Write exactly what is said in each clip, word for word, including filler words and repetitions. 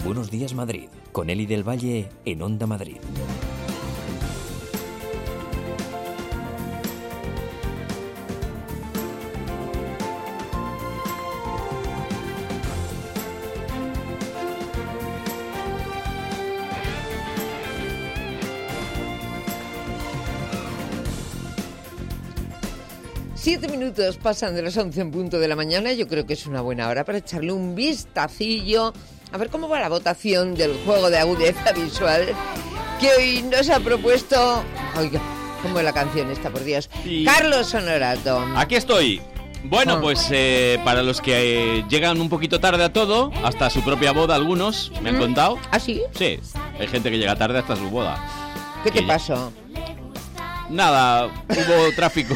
Buenos Días Madrid, con Eli del Valle en Onda Madrid. Siete minutos pasan de las once en punto de la mañana. Yo creo que es una buena hora para echarle un vistacillo a ver cómo va la votación del juego de agudeza visual que hoy nos ha propuesto... Oiga, cómo es la canción esta, por Dios. Y... Carlos Honorato. Aquí estoy. Bueno, ah. pues eh, para los que eh, llegan un poquito tarde a todo, hasta su propia boda algunos, me han ¿Mm? contado. ¿Ah, sí? Sí, hay gente que llega tarde hasta su boda. ¿Qué te ya... pasó? Nada, hubo tráfico.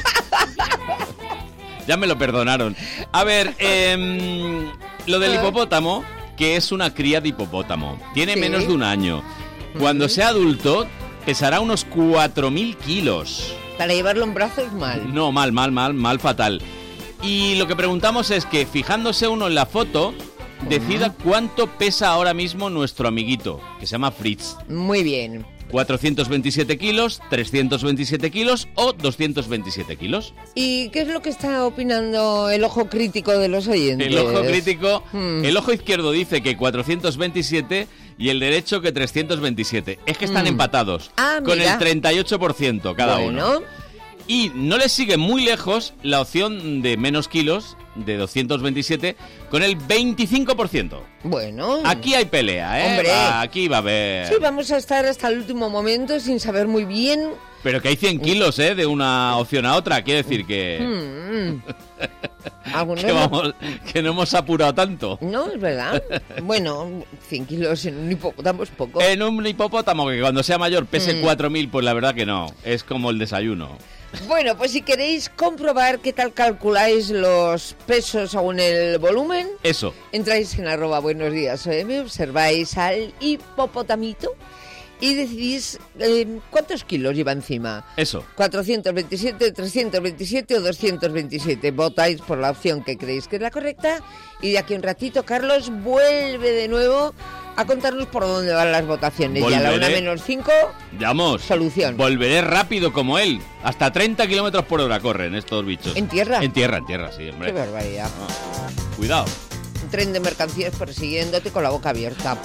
Ya me lo perdonaron. A ver, eh, lo del hipopótamo, que es una cría de hipopótamo. Tiene ¿Sí? menos de un año. Cuando uh-huh. sea adulto, pesará unos cuatro mil kilos. Para llevarlo en brazos, mal. No, mal, mal, mal, mal, fatal. Y lo que preguntamos es que, fijándose uno en la foto, decida uh-huh. cuánto pesa ahora mismo nuestro amiguito, que se llama Fritz. Muy bien. cuatrocientos veintisiete kilos, trescientos veintisiete kilos o doscientos veintisiete kilos. ¿Y qué es lo que está opinando el ojo crítico de los oyentes? El ojo crítico, hmm. el ojo izquierdo dice que cuatrocientos veintisiete y el derecho que trescientos veintisiete. Es que están hmm. empatados, ah, con mira. el treinta y ocho por ciento cada bueno. uno. Y no les sigue muy lejos la opción de menos kilos, de doscientos veintisiete, con el veinticinco por ciento. Bueno. Aquí hay pelea, ¿eh? Hombre. Va, aquí va a haber... Sí, vamos a estar hasta el último momento sin saber muy bien... Pero que hay cien kilos, ¿eh? De una opción a otra. Quiere decir que... Mm. que, vamos, que no hemos apurado tanto. No, es verdad. Bueno, cien kilos en un hipopótamo es poco. En un hipopótamo que cuando sea mayor pese mm. cuatro mil, pues la verdad que no. Es como el desayuno. Bueno, pues si queréis comprobar qué tal calculáis los pesos según el volumen... Eso. Entráis en arroba buenos días, ¿eh? Me observáis al hipopotamito y decidís eh, cuántos kilos lleva encima. Eso. cuatrocientos veintisiete, trescientos veintisiete o doscientos veintisiete. Votáis por la opción que creéis que es la correcta y de aquí a un ratito Carlos vuelve de nuevo a contarnos por dónde van las votaciones. Volveré, y a la una menos cinco, vamos, solución. Volveré rápido como él. Hasta treinta kilómetros por hora corren estos bichos. ¿En tierra? En tierra, en tierra, sí, hombre. Qué barbaridad. Ah, cuidado. Un tren de mercancías persiguiéndote con la boca abierta.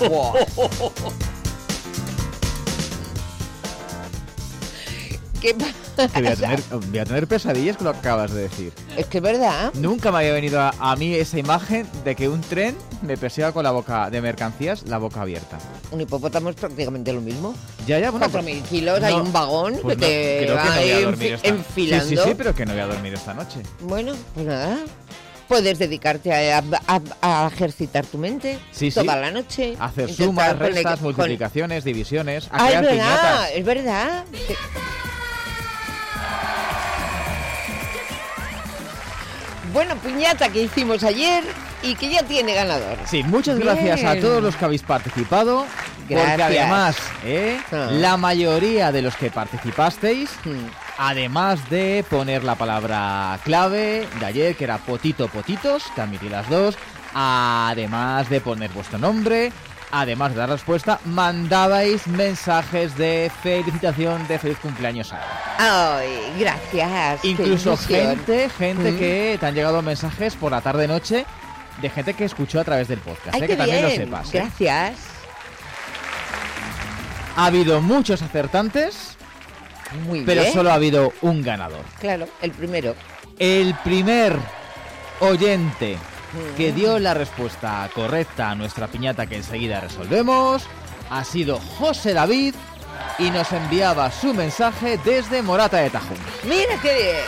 ¿Qué pasa? Que voy, a tener, voy a tener pesadillas con lo que acabas de decir. Es que es verdad. Nunca me había venido a, a mí esa imagen de que un tren me persiga con la boca de mercancías, la boca abierta. Un hipopótamo es prácticamente lo mismo. Ya, ya, bueno. cuatro mil kilos, no, hay un vagón pues que te no, va que no voy a dormir enfi- esta... enfilando. Sí, sí, sí, pero que no voy a dormir esta noche. Bueno, pues nada. Puedes dedicarte a, a, a ejercitar tu mente sí, toda sí. la noche. Hacer sumas, restas, con... multiplicaciones, divisiones, a ah, crear es verdad, piñatas. Es verdad. Bueno, piñata que hicimos ayer y que ya tiene ganador. Sí, muchas Bien. gracias a todos los que habéis participado. Gracias. Porque además, ¿eh? ah. la mayoría de los que participasteis, hmm. además de poner la palabra clave de ayer, que era potito potitos, que admití las dos, además de poner vuestro nombre, además de dar respuesta, mandabais mensajes de felicitación, de feliz cumpleaños a él. Ay, gracias. Incluso gente, gente mm. que te han llegado mensajes por la tarde-noche de gente que escuchó a través del podcast. Ay, ¿eh? que bien. También lo sepas. Gracias. ¿eh? Ha habido muchos acertantes, Muy pero bien. solo ha habido un ganador. Claro, el primero. El primer oyente que dio la respuesta correcta a nuestra piñata que enseguida resolvemos ha sido José David y nos enviaba su mensaje desde Morata de Tajún. Mira qué bien.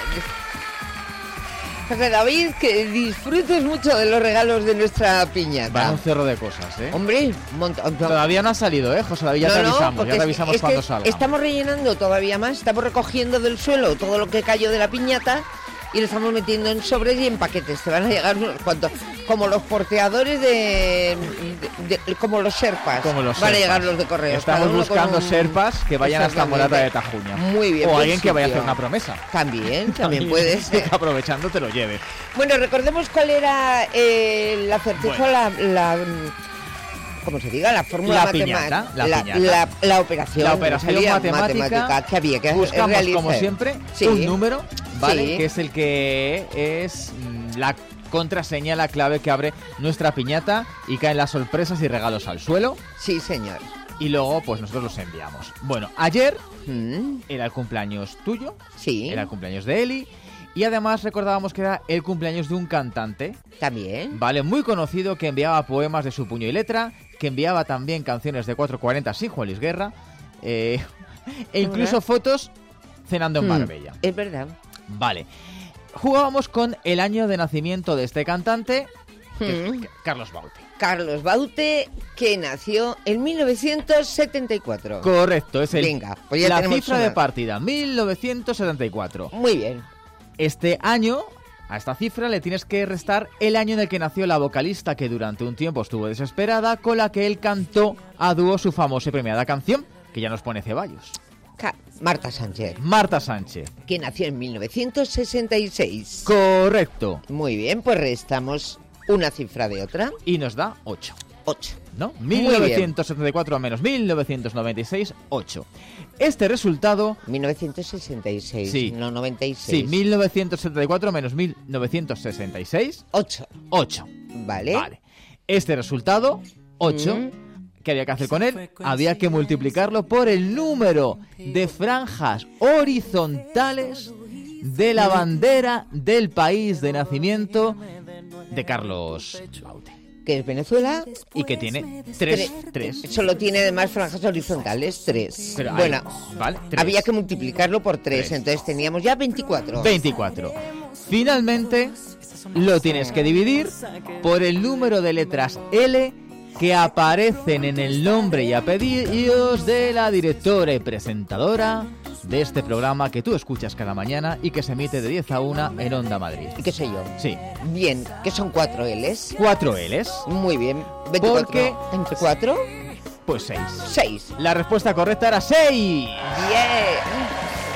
José David, que disfrutes mucho de los regalos de nuestra piñata. Va un cerro de cosas, ¿eh? Hombre, un montón. Todavía no ha salido, ¿eh, José David? Ya no, te no, avisamos, ya te avisamos es cuando que salga. Estamos rellenando todavía más, estamos recogiendo del suelo todo lo que cayó de la piñata y lo estamos metiendo en sobres y en paquetes. Te van a llegar unos cuantos, como los porteadores de, de, de como los serpas. Como los van serpas. a llegar los de correos. Estamos buscando un... serpas que vayan hasta Morata de Tajuña. Muy bien. O alguien sitio. que vaya a hacer una promesa. También, también puede ser. Que aprovechando te lo lleve. Bueno, recordemos cuál era eh, el acertijo, bueno. la, la como se diga, la fórmula la piñata, matemática, la, la, piñata. la, la operación, la operación matemática, matemática que había que buscamos realizar. como siempre sí. un número, ¿vale? Sí. Que es el que es la contraseña, la clave que abre nuestra piñata y caen las sorpresas y regalos al suelo. Sí, señor. Y luego, pues nosotros los enviamos. Bueno, ayer ¿Mm? era el cumpleaños tuyo, Sí. era el cumpleaños de Eli, y además recordábamos que era el cumpleaños de un cantante, También. ¿vale? Muy conocido, que enviaba poemas de su puño y letra, que enviaba también canciones de cuatrocientos cuarenta sin Juan Luis Guerra, eh, e incluso ¿verdad? fotos cenando en Mm, Marbella. Es verdad. Vale. Jugábamos con el año de nacimiento de este cantante, que es Mm. Carlos Baute. Carlos Baute, que nació en mil novecientos setenta y cuatro. Correcto, es el, Venga, pues ya la tenemos cifra una. de partida, mil novecientos setenta y cuatro. Muy bien. Este año, a esta cifra le tienes que restar el año en el que nació la vocalista que durante un tiempo estuvo desesperada, con la que él cantó a dúo su famosa y premiada canción, que ya nos pone Ceballos. Ca- Marta Sánchez, Marta Sánchez. que nació en mil novecientos sesenta y seis. Correcto. Muy bien, pues restamos una cifra de otra. Y nos da ocho. ocho. ¿No? Muy mil novecientos setenta y cuatro menos mil novecientos noventa y seis, ocho. Este resultado... mil novecientos sesenta y seis, Sí. no noventa y seis. Sí, mil novecientos setenta y cuatro menos mil novecientos sesenta y seis, ocho. ocho. Vale. Vale. Este resultado, ocho, Mm. ¿qué había que hacer con él? Había que multiplicarlo por el número de franjas horizontales de la bandera del país de nacimiento de Carlos Baute. Que es Venezuela. Y que tiene tres, tres. Solo tiene además franjas horizontales, tres. Pero hay- bueno, vale, tres. había que multiplicarlo por tres, Tres. entonces teníamos ya veinticuatro. veinticuatro. Finalmente, lo tienes que dividir por el número de letras L que aparecen en el nombre y apellidos de la directora y presentadora de este programa que tú escuchas cada mañana y que se emite de diez a una en Onda Madrid. ¿Y qué sé yo? Sí, Bien, que son cuatro L's. cuatro L's, Muy bien. veinticuatro. Porque- ¿veinticuatro? pues seis. seis. La respuesta correcta era seis. Bien.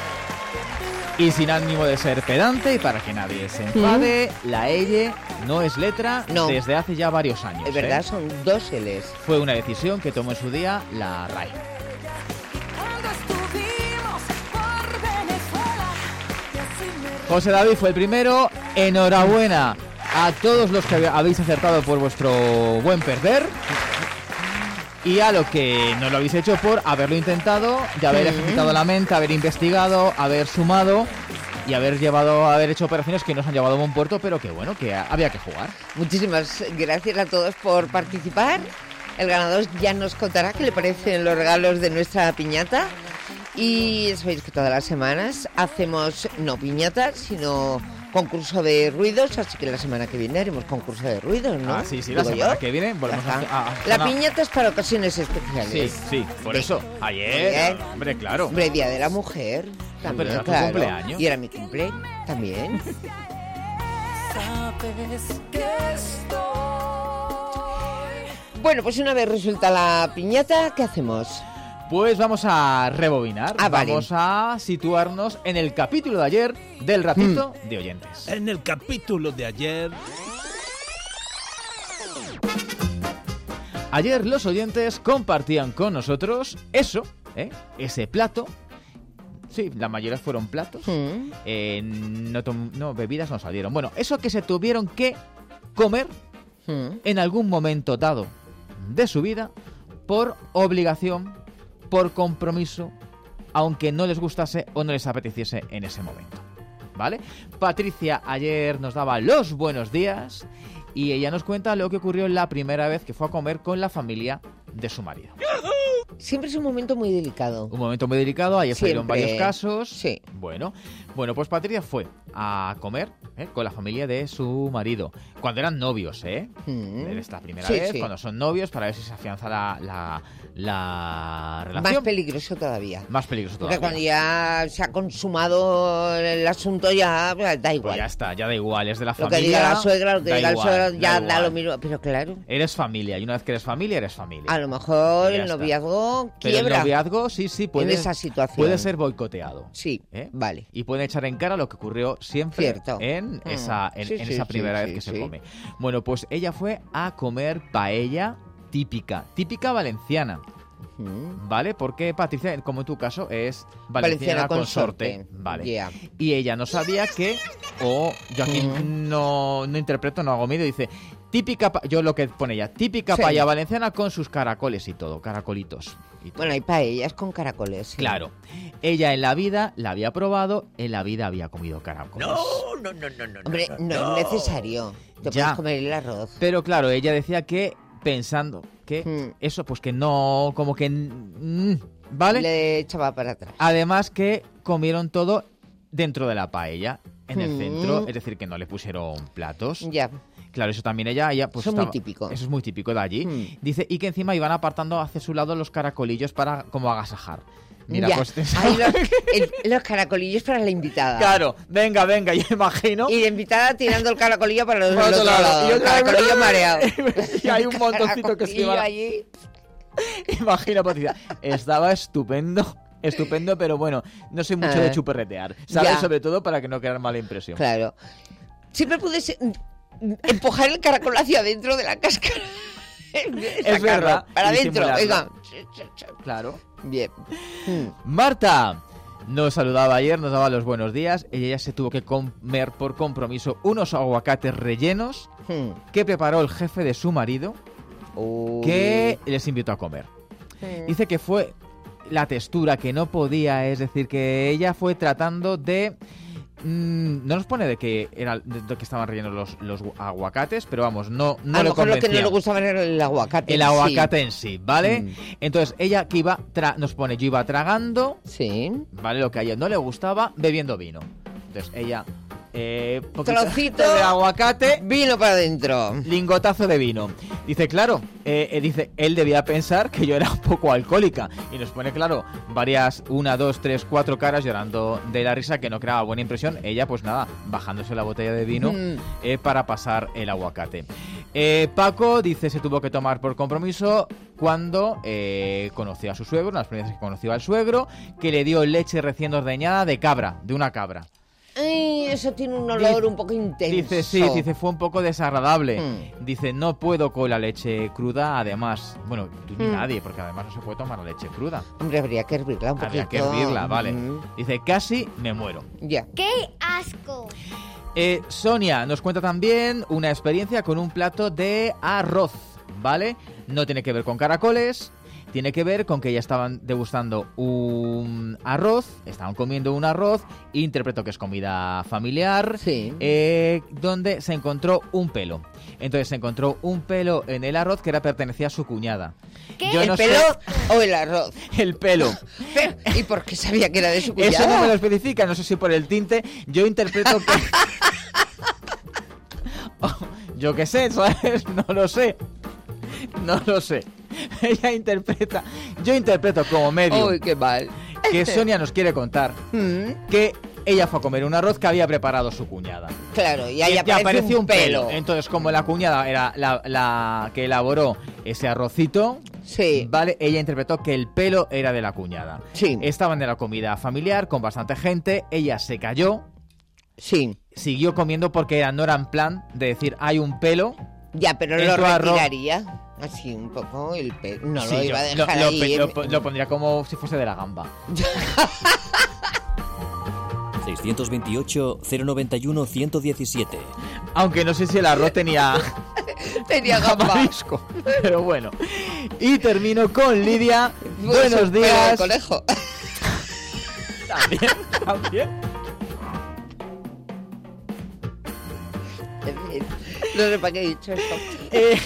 Y sin ánimo de ser pedante y para que nadie se enfade, la L no es letra No. desde hace ya varios años. Es verdad, ¿eh? son dos L's. Fue una decisión que tomó en su día la R A E. José David fue el primero. Enhorabuena a todos los que habéis acertado por vuestro buen perder. Y a lo que no lo habéis hecho por haberlo intentado, de haber ejercitado la mente, haber investigado, haber sumado y haber llevado, haber hecho operaciones que nos han llevado a buen puerto, pero que bueno, que había que jugar. Muchísimas gracias a todos por participar. El ganador ya nos contará qué le parecen los regalos de nuestra piñata. Y sabéis que todas las semanas hacemos no piñatas, sino concurso de ruidos, así que la semana que viene haremos concurso de ruidos, ¿no? Ah, sí, sí, la Digo semana yo. que viene volvemos a, Ajá. a- a- La a- piñata es para ocasiones especiales. Sí, sí, por Sí. eso. Ayer, Ayer. hombre, claro. Hombre, Día de la Mujer, también, pero era tu claro. cumpleaños. Y era mi cumple, también. Bueno, pues una vez resuelta la piñata, ¿qué hacemos? Pues vamos a rebobinar, Ah, vale. vamos a situarnos en el capítulo de ayer del ratito Hmm. de oyentes. En el capítulo de ayer, Ayer los oyentes compartían con nosotros eso, ¿eh? Ese plato. Sí, la mayoría fueron platos. Mm. Eh, no, tom- no, bebidas no salieron. Bueno, eso que se tuvieron que comer Mm. en algún momento dado de su vida por obligación, por compromiso, aunque no les gustase o no les apeteciese en ese momento. ¿Vale? Patricia ayer nos daba los buenos días y ella nos cuenta lo que ocurrió la primera vez que fue a comer con la familia de su marido. Siempre es un momento muy delicado. Un momento muy delicado, ayer salieron Siempre. varios casos. Sí. Bueno, bueno, pues Patricia fue a comer ¿eh? con la familia de su marido. Cuando eran novios, ¿eh? Mm. Es la primera Sí, vez, sí. cuando son novios, para ver si se afianza la, la, la Más relación. peligroso todavía. Más peligroso Porque todavía. cuando ya se ha consumado el asunto ya pues, da Pues igual. ya está, ya da igual, es de la Lo que familia. diga la suegra, lo que da diga igual, el suegro, ya da, igual. lo mismo. Pero claro, Eres familia, y una vez que eres familia, eres familia. a lo mejor Ya el está. noviazgo Pero el quiebra noviazgo, sí, sí, puede, en esa situación. puede ser boicoteado. Sí, ¿eh? vale. Y puede echar en cara lo que ocurrió siempre Cierto. en Mm. esa, en, Sí, en sí, esa sí, primera sí, vez que sí. se come. Bueno, pues ella fue a comer paella típica, típica valenciana. Mm. ¿Vale? Porque Patricia, como en tu caso, es valenciana, Valenciana consorte. consorte. Vale. Yeah. Y ella no sabía que, o yo aquí Mm. no, no interpreto, no hago medio, dice, típica, pa- yo lo que pone ella, típica Sí. paella valenciana con sus caracoles y todo, caracolitos. Y todo. Bueno, hay paellas con caracoles. Sí. Claro, ella en la vida la había probado, en la vida había comido caracoles. No, no, no, no, no. Hombre, no, es necesario. Te Ya. puedes comer el arroz. Pero claro, ella decía que pensando que Mm. eso, pues que no, como que, mm, ¿vale? Le echaba para atrás. Además que comieron todo dentro de la paella, en el Mm. centro, es decir, que no le pusieron platos. Ya. Claro, eso también ella, ella pues Eso es muy estaba- típico. Eso es muy típico de allí. Mm. Dice, y que encima iban apartando hacia su lado los caracolillos para como agasajar. Mira, Ya. pues Ahí los, el- los caracolillos para la invitada. claro, venga, venga, yo imagino. Y la invitada tirando el caracolillo para los Por del otro otro lado. lado. Y El otra vez- caracolillo mareado. Y hay un montoncito que se Caracolillo iba. allí. Imagina, Patricia. Estaba estupendo. Estupendo, pero bueno, no soy mucho Ah. de chuperretear. ¿Sabes? Ya. Sobre todo para que no quede mala impresión. Claro. Siempre puedes eh, empujar el caracol hacia adentro de la cáscara. Sacarlo verdad, Para y adentro, disimularlo. venga. Claro. Bien. Mm. Marta nos saludaba ayer, nos daba los buenos días. Ella se tuvo que comer por compromiso unos aguacates rellenos Mm. que preparó el jefe de su marido, Uy. que les invitó a comer. Mm. Dice que fue la textura que no podía, es decir, que ella fue tratando de... mm, no nos pone de que era de, de que estaban rellenos los, los aguacates, pero vamos, no, no a le lo mejor lo que no convencía. le gustaba era el aguacate. El en sí. aguacate en sí, ¿vale? Mm. Entonces, ella que iba, tra- nos pone, yo iba tragando, Sí. ¿vale? Lo que a ella no le gustaba, bebiendo vino. Entonces, ella, eh, poquito Trocito. de aguacate, Vino para adentro. lingotazo de vino. Dice, claro, eh, eh, dice, él debía pensar que yo era un poco alcohólica. Y nos pone, claro, varias, una, dos, tres, cuatro caras llorando de la risa, que no creaba buena impresión. Ella, pues nada, bajándose la botella de vino Mm. eh, para pasar el aguacate. Eh, Paco dice, se tuvo que tomar por compromiso cuando eh, conoció a su suegro, las primeras que conoció al suegro, que le dio leche recién ordeñada de cabra, de una cabra. Ay, eso tiene un olor Dice- un poco intenso. Dice, sí, dice, fue un poco desagradable. Mm. Dice, no puedo con la leche cruda, además, bueno, tú ni Mm. nadie, porque además no se puede tomar la leche cruda. Hombre, habría que hervirla un poquito. Habría que hervirla, vale. Mm. Dice, casi me muero. Ya. ¡Qué asco! Eh, Sonia nos cuenta también una experiencia con un plato de arroz, ¿vale? No tiene que ver con caracoles, tiene que ver con que ya estaban degustando un arroz, estaban comiendo un arroz, interpreto que es comida familiar, Sí. eh, donde se encontró un pelo. Entonces se encontró un pelo en el arroz que era pertenecía a su cuñada. ¿Qué? Yo ¿El no sé- pelo o el arroz? el pelo. Pero, ¿y por qué sabía que era de su cuñada? Eso no me lo especifica, no sé si por el tinte. Yo interpreto que... Oh, yo qué sé, ¿sabes? No lo sé. No lo sé. Ella interpreta... Yo interpreto como medio Uy, qué mal. que Sonia nos quiere contar Mm, que ella fue a comer un arroz que había preparado su cuñada. claro, y ahí Y aparece apareció un pelo. Entonces, como la cuñada era la, la que elaboró ese arrocito, Sí. ¿vale? Ella interpretó que el pelo era de la cuñada. Sí. Estaban en la comida familiar con bastante gente, ella se cayó, Sí. siguió comiendo porque era, no era en plan de decir hay un pelo. Ya, pero En lo tu arroz. retiraría. Así un poco el pelo. No Sí, lo yo iba a lo, dejar lo ahí. pe- en- lo- lo pondría como si fuese de la gamba. seiscientos veintiocho, cero noventa y uno, ciento diecisiete. Aunque no sé si el arroz tenía Tenía gamba. marisco, pero bueno. Y termino con Lidia. Pues Buenos un pelo de días. conejo. También, también. En fin, no sé para qué he dicho esto. Eh,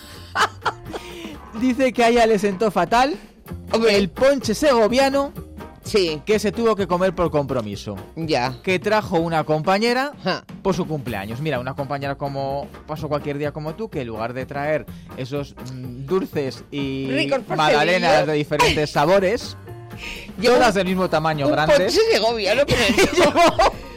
dice que a ella le sentó fatal Hombre. el ponche segoviano Sí, que se tuvo que comer por compromiso. ya. Que trajo una compañera Ja. por su cumpleaños. Mira, una compañera como pasó cualquier día como tú, que en lugar de traer esos mm, dulces y Ricos magdalenas pastelillos. de diferentes sabores, Llevo todas del mismo tamaño, un grandes, ponche segoviano, pero no. llevó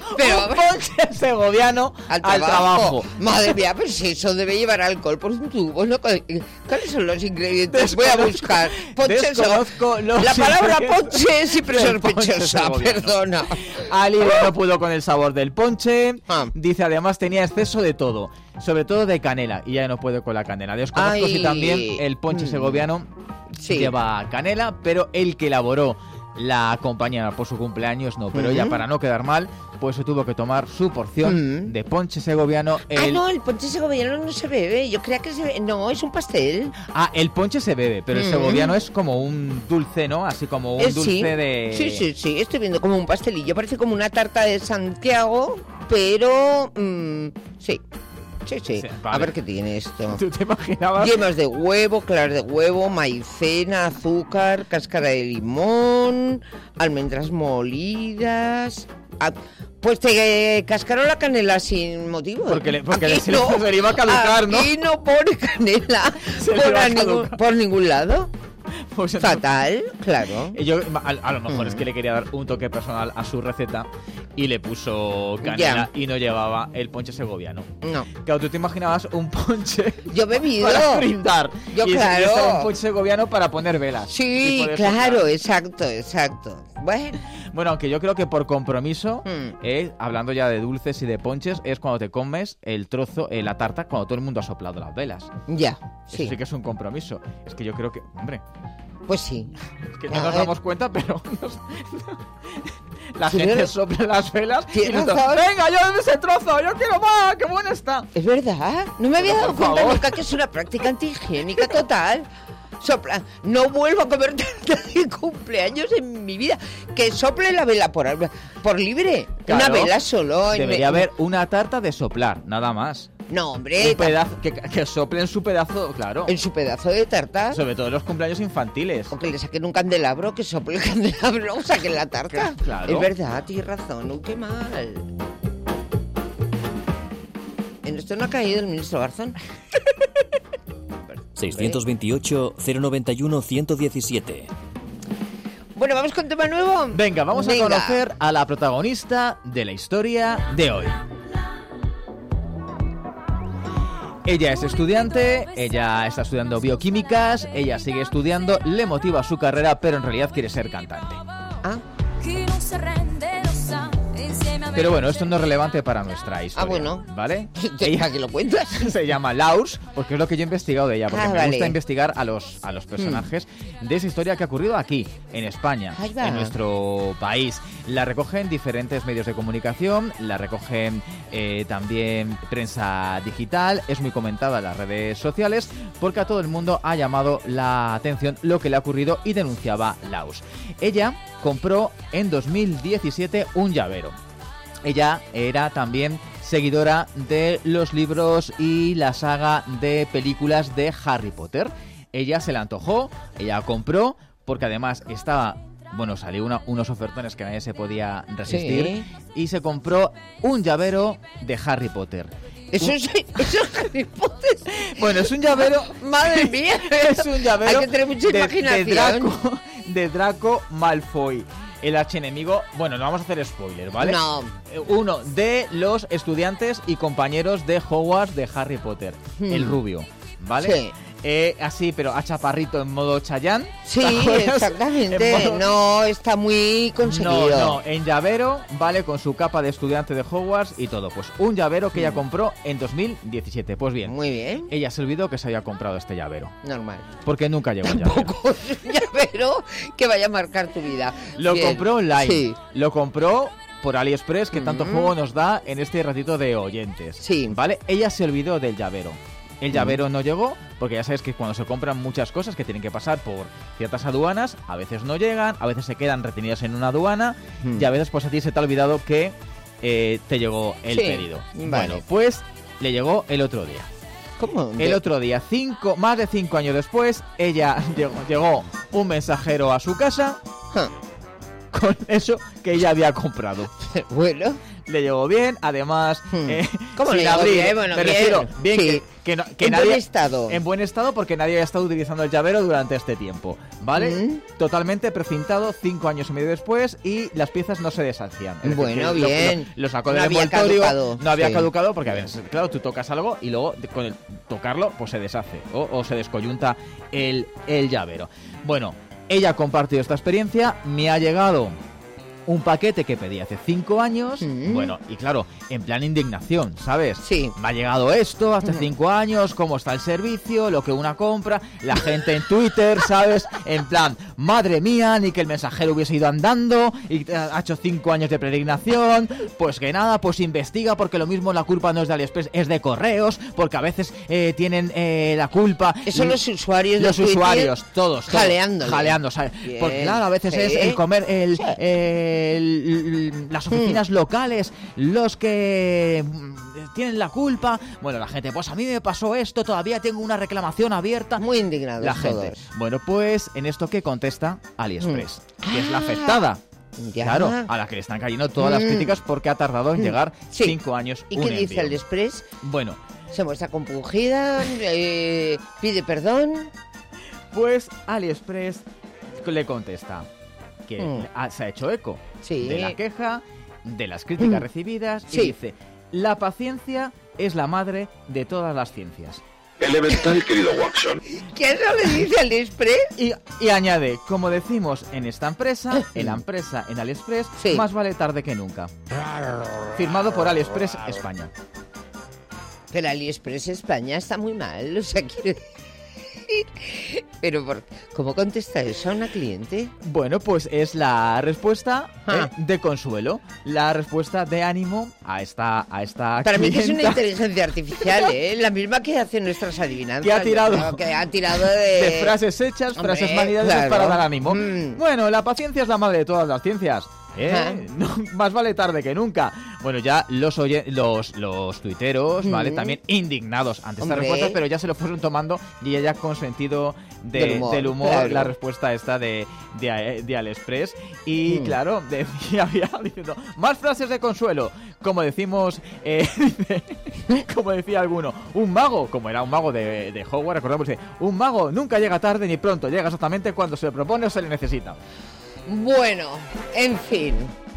Pero un ponche segoviano al al trabajo. trabajo. Madre mía, pues si eso debe llevar alcohol por un tubo, ¿no? ¿Cuáles son los ingredientes? Voy Desconozco- a buscar. Ponche desconozco sego- los La palabra ingredientes ponche es siempre del ponche sospechosa, segoviano. perdona. Ali no pudo con el sabor del ponche. Ah. Dice, además tenía exceso de todo, sobre todo de canela, y ya no puedo con la canela. Desconozco Ay. si también el ponche Mm. segoviano Sí. lleva canela, pero el que elaboró la compañera por su cumpleaños no. Pero Ujú. ella, para no quedar mal, pues se tuvo que tomar su porción Mm. de ponche segoviano. Ah, El... no, el ponche segoviano no se bebe. Yo creía que se bebe. No, es un pastel. Ah, el ponche se bebe, pero el Mm. segoviano es como un dulce, ¿no? Así como un Eh, dulce sí. de... Sí, sí, sí. Estoy viendo como un pastelillo. Parece como una tarta de Santiago, pero... mm, sí. Sí, sí. Sí, A vale. ver qué tiene esto. ¿Tú te imaginabas? Yemas de huevo, claras de huevo, maicena, azúcar, cáscara de limón, almendras molidas. Ah, pues te cascaron la canela sin motivo. Porque le- porque Aquí le- se le- se le iba a caducar, ¿no? Aquí no pone canela Se le por, iba a a ningún, caducar. por ningún lado. Pues entonces- Fatal, claro. Y Yo, a, a lo mejor Mm. es que le quería dar un toque personal a su receta y le puso canela y no llevaba el ponche segoviano. No. Claro, tú te imaginabas un ponche Yo he bebido. para brindar. Yo, y, claro. y este era un ponche segoviano para poner velas. y Sí, poder claro, soplar. exacto, exacto. Bueno, Bueno, aunque yo creo que por compromiso, Mm. eh, hablando ya de dulces y de ponches, es cuando te comes el trozo, eh, la tarta, cuando todo el mundo ha soplado las velas. ya, Eso sí. sí que es un compromiso. Es que yo creo que, hombre, Pues sí. es que no A nos ver. damos cuenta, pero nos- la Tienes- gente sopla las velas y tienes nosotros, razón. venga, yo de ese trozo, yo quiero más, qué bueno está. Es verdad, no me había Pero, dado por cuenta favor. nunca que es una práctica antihigiénica total. Sopla, no vuelvo a comer tarta de cumpleaños en mi vida. Que sople la vela por, por libre. Una Claro. vela solo. en Debería me- haber una tarta de soplar, nada más. No, hombre, Un pedazo, que, que soplen su pedazo, claro. en su pedazo de tarta. Sobre todo en los cumpleaños infantiles. O que le saquen un candelabro, que sople el candelabro, o saquen la tarta. Claro. Es verdad, tienes razón, uy, qué mal. En esto no ha caído el ministro Garzón. seiscientos veintiocho, cero noventa y uno, ciento diecisiete. Bueno, vamos con tema nuevo. Venga, vamos Venga. a conocer a la protagonista de la historia de hoy. Ella es estudiante, ella está estudiando bioquímicas, ella sigue estudiando, le motiva su carrera, pero en realidad quiere ser cantante. Ah, Pero bueno, esto no es relevante para nuestra historia. Ah, bueno. ¿Vale? ¿para Ella qué lo cuentas? se llama Laurs, porque es lo que yo he investigado de ella, porque Ah, me vale. gusta investigar a los, a los personajes de esa historia que ha ocurrido aquí, en España, Ahí va. en nuestro país. La recogen diferentes medios de comunicación, la recogen eh, también prensa digital, es muy comentada en las redes sociales, porque a todo el mundo ha llamado la atención lo que le ha ocurrido y denunciaba Laurs. Ella compró en dos mil diecisiete un llavero. Ella era también seguidora de los libros y la saga de películas de Harry Potter. Ella se la antojó, ella compró, porque además estaba... Bueno, salió una- unos ofertones que nadie se podía resistir. Y se compró un llavero de Harry Potter. Eso es, eso es Harry Potter. Bueno, es un llavero... Madre mía. Es un llavero Hay que tener mucha de, imaginación. de Draco, de Draco Malfoy. El archienemigo, bueno, no vamos a hacer spoiler, ¿vale? No. Eh, Uno de los estudiantes y compañeros de Hogwarts de Harry Potter, Hmm. el rubio, ¿vale? Sí. Eh, así, pero a chaparrito en modo Chayanne. Sí, ¿te acuerdas? exactamente. En modo- No, está muy conseguido. No, no, en llavero, ¿vale? Con su capa de estudiante de Hogwarts y todo. Pues un llavero que ella compró en dos mil diecisiete. Pues bien, Muy bien, ella se olvidó que se había comprado este llavero. normal. Porque nunca llegó el llavero. Tampoco es un llavero que vaya a marcar tu vida. Lo Bien. compró online. Sí. Lo compró por AliExpress, que tanto Mm. juego nos da en este ratito de oyentes. Sí. ¿Vale? Ella se olvidó del llavero. El llavero no llegó, porque ya sabes que cuando se compran muchas cosas que tienen que pasar por ciertas aduanas, a veces no llegan, a veces se quedan retenidas en una aduana, Mm. y a veces pues a ti se te ha olvidado que eh, te llegó el Sí, pedido. vale. Bueno, pues le llegó el otro día. ¿Cómo? El De- otro día, cinco, más de cinco años después, ella llegó, llegó un mensajero a su casa Ja. con eso que ella había comprado. Bueno, Le llegó bien, además Hmm. eh, ¿Cómo sin le digo abrir. bien? Bueno, me bien. refiero, bien, Sí. que, que, no, que en nadie, buen estado. En buen estado porque nadie ha estado utilizando el llavero durante este tiempo, ¿vale? Mm. Totalmente precintado, cinco años y medio después, y las piezas no se deshacían. Es decir, Bueno, que lo- bien. Lo, lo sacó No del había envoltorio, caducado. no había Sí. caducado porque, a ver, claro, tú tocas algo y luego de- con el tocarlo, pues se deshace o, o se descoyunta el, el llavero. Bueno, ella ha compartido esta experiencia, me ha llegado un paquete que pedí hace cinco años, Mm. bueno, y claro, en plan indignación, ¿sabes? Sí. Me ha llegado esto hace Mm. cinco años, cómo está el servicio, lo que una compra, la gente en Twitter, ¿sabes? En plan, madre mía, ni que el mensajero hubiese ido andando y ha hecho cinco años de peregrinación, pues que nada, pues investiga porque lo mismo la culpa no es de AliExpress, es de correos, porque a veces eh, tienen eh, la culpa. Eso y- los usuarios de Los Twitter usuarios, todos, todos jaleándole. jaleando, ¿sabes? Bien. Porque claro, a veces Sí. es el comer, el, el- el- las oficinas locales, los que mm, tienen la culpa. Bueno, la gente, pues a mí me pasó esto, todavía tengo una reclamación abierta. Muy indignados La gente. todos. Bueno, pues en esto que contesta AliExpress, que es la Ah, afectada. ya. Claro, a la que le están cayendo todas las Mm. críticas porque ha tardado en llegar Sí. cinco años. ¿Y un qué dice envío. AliExpress? Bueno, Se muestra compungida, eh, pide perdón. pues AliExpress le contesta que Mm. ha- se ha hecho eco Sí. de la queja, de las críticas Mm. recibidas, Sí. y dice, la paciencia es la madre de todas las ciencias. Elemental, querido Watson. ¿Qué eso le dice AliExpress? Y, y añade, como decimos en esta empresa, en la empresa en AliExpress, Sí. más vale tarde que nunca. Firmado por AliExpress España. Pero AliExpress España está muy mal, o sea, quiero decir... Pero, por... ¿cómo contesta eso a una cliente? Bueno, pues es la respuesta Ah. eh, de consuelo, la respuesta de ánimo a esta a esta Para mí que es una clienta inteligencia artificial, ¿eh? La misma que hace nuestras adivinanzas. Que ha tirado- Yo creo que ha tirado de... de frases hechas, Hombre, frases manidades claro. para dar ánimo. Mm. Bueno, la paciencia es la madre de todas las ciencias. ¿Eh? Ajá. No, más vale tarde que nunca. Bueno, ya los oye, los, los tuiteros, Mm. ¿vale? También indignados ante esta Hombre. respuesta, pero ya se lo fueron tomando y ella con sentido de- Del humor, del humor, claro. la respuesta esta de, de, de AliExpress. Y Mm. claro, decía, había diciendo, más frases de consuelo. Como decimos, eh, dice, como decía alguno, un mago, como era un mago de, de Hogwarts, recordamos que un mago nunca llega tarde ni pronto, llega exactamente cuando se le propone o se le necesita. Bueno, en fin.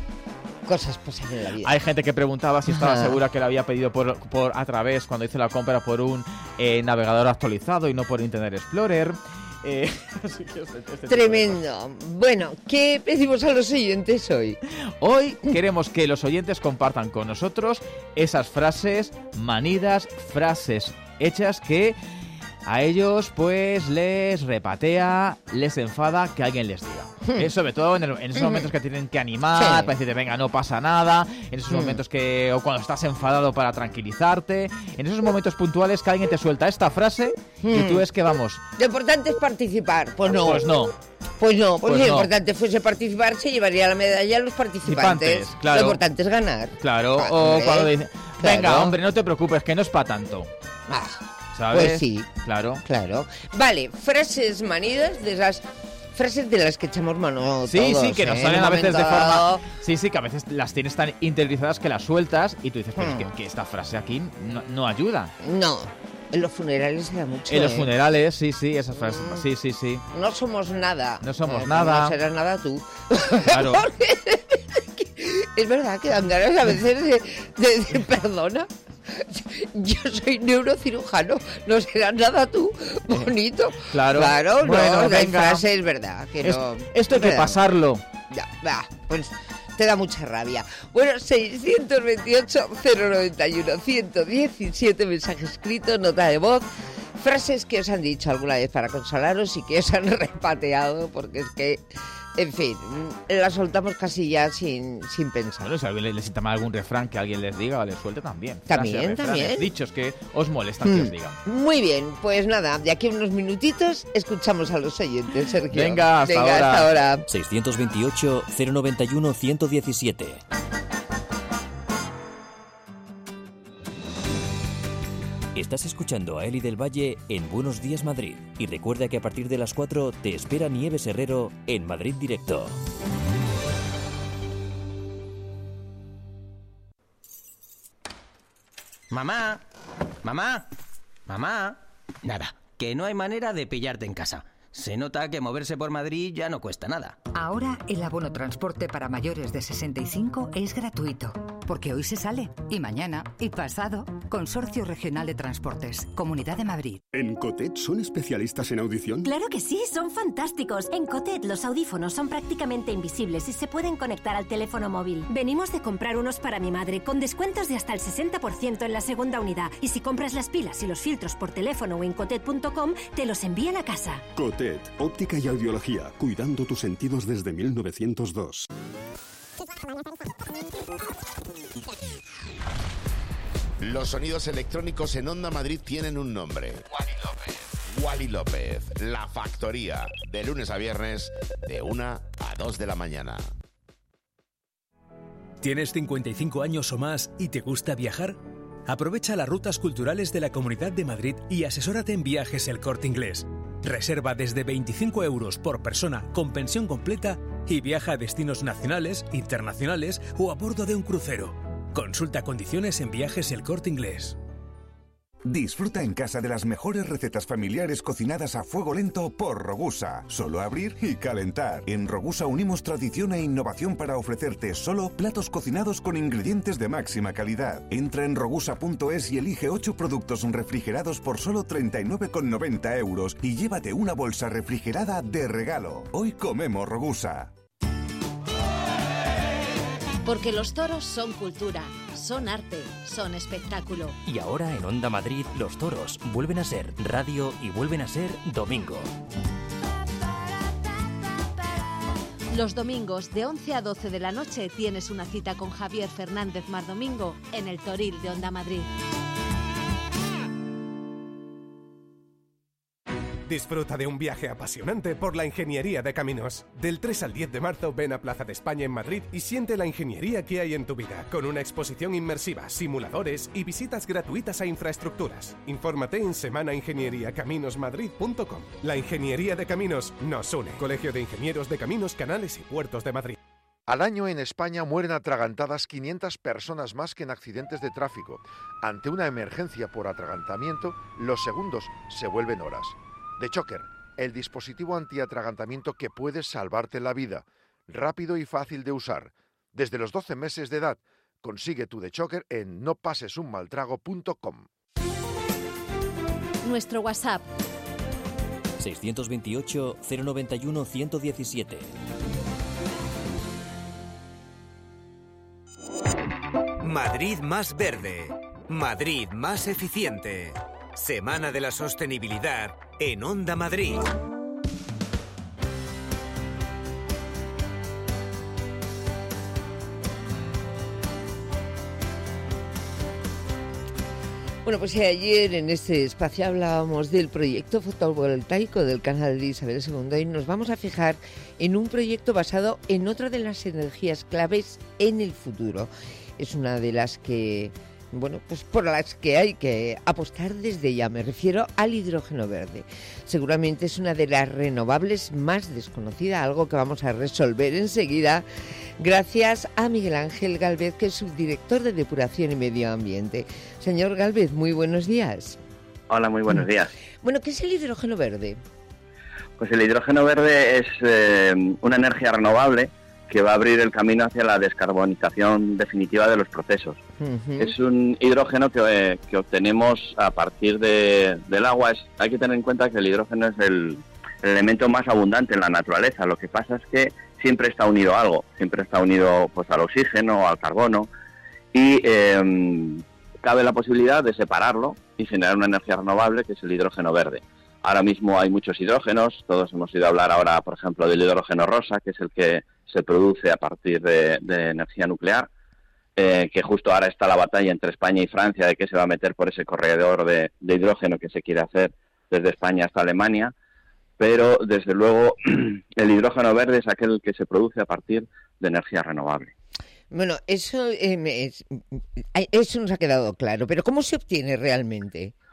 Cosas pasan en la vida. Hay gente que preguntaba si estaba Ajá. segura que lo había pedido por, por a través, cuando hizo la compra, por un eh, navegador actualizado y no por Internet Explorer. Eh, así que este- este tipo de Tremendo. Bueno, ¿qué pedimos a los oyentes hoy? cosas. Hoy queremos que los oyentes compartan con nosotros esas frases manidas, frases hechas que a ellos pues les repatea, les enfada que alguien les diga. Eh, sobre todo en, el- en esos momentos que tienen que animar, Sí. para decirte, venga, no pasa nada, en esos Mm. momentos que, o cuando estás enfadado para tranquilizarte, en esos momentos puntuales que alguien te suelta esta frase y Mm. tú es que vamos, Lo importante es participar. Pues no. pues no. Pues no, pues, Pues si lo no. importante fuese participar, se llevaría la medalla a los participantes. Participantes, claro. Lo importante es ganar. Claro, Ah, o hombre, cuando dicen, venga, claro. hombre, no te preocupes, que no es para tanto, Ah, ¿sabes? pues sí, Claro. claro. Vale, frases manidas de esas frases de las que echamos mano Sí, todos, sí, que nos ¿eh? salen En a un veces de momento forma... dado. Sí, sí, que a veces las tienes tan interiorizadas que las sueltas y tú dices, pero es Hmm. que, que esta frase aquí no, no ayuda. No, en los funerales se da mucho. En los ¿eh? funerales, sí, sí, esas frases, Mm. sí, sí, sí. No somos nada. No somos Eh, nada. No serás nada tú. Claro. Es verdad que dan ganas a veces de, de decir, perdona, yo soy neurocirujano, no serás nada tú, bonito. Claro. Claro, Bueno, no, la venga. frase es verdad. Que Es- no, esto hay es que verdad. pasarlo. Ya, va, pues te da mucha rabia. Bueno, seiscientos veintiocho, cero noventa y uno, ciento diecisiete, mensaje escrito, nota de voz, frases que os han dicho alguna vez para consolaros y que os han repateado, porque es que, en fin, la soltamos casi ya sin, sin pensar. Bueno, si a alguien le, le sienta mal algún refrán que alguien les diga o les suelte también. También, Frases, refranes, también. dichos que os molestan que Mm. os digan. Muy bien, pues nada, de aquí a unos minutitos escuchamos a los oyentes, Sergio. Venga, hasta Venga, ahora. hasta ahora. seiscientos veintiocho, cero noventa y uno, ciento diecisiete. Estás escuchando a Eli del Valle en Buenos Días Madrid. Y recuerda que a partir de las cuatro te espera Nieves Herrero en Madrid Directo. Mamá, mamá, mamá. Nada, que no hay manera de pillarte en casa. Se nota que moverse por Madrid ya no cuesta nada. Ahora el abono transporte para mayores de sesenta y cinco es gratuito, porque hoy se sale, y mañana, y pasado. Consorcio Regional de Transportes, Comunidad de Madrid. ¿En Cotet son especialistas en audición? Claro que sí, son fantásticos. En Cotet los audífonos son prácticamente invisibles y se pueden conectar al teléfono móvil. Venimos de comprar unos para mi madre, con descuentos de hasta el sesenta por ciento en la segunda unidad. Y si compras las pilas y los filtros por teléfono o en cotet punto com, te los envían a casa. Cotet, óptica y audiología, cuidando tus sentidos desde mil novecientos dos. Los sonidos electrónicos en Onda Madrid tienen un nombre. Wally López. Wally López, La Factoría, de lunes a viernes, de una a dos de la mañana. ¿Tienes cincuenta y cinco años o más y te gusta viajar? Aprovecha las rutas culturales de la Comunidad de Madrid y asesórate en Viajes El Corte Inglés. Reserva desde veinticinco euros por persona con pensión completa y viaja a destinos nacionales, internacionales o a bordo de un crucero. Consulta condiciones en Viajes El Corte Inglés. Disfruta en casa de las mejores recetas familiares cocinadas a fuego lento por Rogusa. Solo abrir y calentar. En Rogusa unimos tradición e innovación para ofrecerte solo platos cocinados con ingredientes de máxima calidad. Entra en rogusa punto es y elige ocho productos refrigerados por solo treinta y nueve con noventa euros y llévate una bolsa refrigerada de regalo. Hoy comemos Rogusa. Porque los toros son cultura, son arte, son espectáculo. Y ahora en Onda Madrid, los toros vuelven a ser radio y vuelven a ser domingo. Los domingos de once a doce de la noche tienes una cita con Javier Fernández Mardomingo en el Toril de Onda Madrid. Disfruta de un viaje apasionante por la ingeniería de caminos. Del tres al diez de marzo ven a Plaza de España en Madrid y siente la ingeniería que hay en tu vida, con una exposición inmersiva, simuladores y visitas gratuitas a infraestructuras. Infórmate en semana ingeniería caminos madrid punto com. La ingeniería de caminos nos une. Colegio de Ingenieros de Caminos, Canales y Puertos de Madrid. Al año en España mueren atragantadas quinientas personas más que en accidentes de tráfico. Ante una emergencia por atragantamiento, los segundos se vuelven horas. DeChocker, el dispositivo antiatragantamiento que puede salvarte la vida. Rápido y fácil de usar. Desde los doce meses de edad, consigue tu DeChocker en no pases un mal trago punto com. Nuestro WhatsApp seiscientos veintiocho, cero noventa y uno, ciento diecisiete. Madrid más verde. Madrid más eficiente. Semana de la Sostenibilidad en Onda Madrid. Bueno, pues ayer en este espacio hablábamos del proyecto fotovoltaico del canal de Isabel segunda y nos vamos a fijar en un proyecto basado en otra de las energías claves en el futuro. Es una de las que... Bueno, pues por las que hay que apostar desde ya. Me refiero al hidrógeno verde. Seguramente es una de las renovables más desconocida, algo que vamos a resolver enseguida gracias a Miguel Ángel Gálvez, que es subdirector de Depuración y Medio Ambiente. Señor Gálvez, muy buenos días. Hola, muy buenos días. Bueno, ¿qué es el hidrógeno verde? Pues el hidrógeno verde es eh, una energía renovable que va a abrir el camino hacia la descarbonización definitiva de los procesos. Uh-huh. Es un hidrógeno que, eh, que obtenemos a partir de, del agua. Es, hay que tener en cuenta que el hidrógeno es el, el elemento más abundante en la naturaleza. Lo que pasa es que siempre está unido a algo, siempre está unido pues al oxígeno, al carbono, y eh, cabe la posibilidad de separarlo y generar una energía renovable que es el hidrógeno verde. Ahora mismo hay muchos hidrógenos, todos hemos oído hablar ahora, por ejemplo, del hidrógeno rosa, que es el que se produce a partir de, de energía nuclear, eh, que justo ahora está la batalla entre España y Francia de qué se va a meter por ese corredor de, de hidrógeno que se quiere hacer desde España hasta Alemania, pero desde luego el hidrógeno verde es aquel que se produce a partir de energía renovable. Bueno, eso, eh, es, eso nos ha quedado claro, pero ¿cómo se obtiene realmente?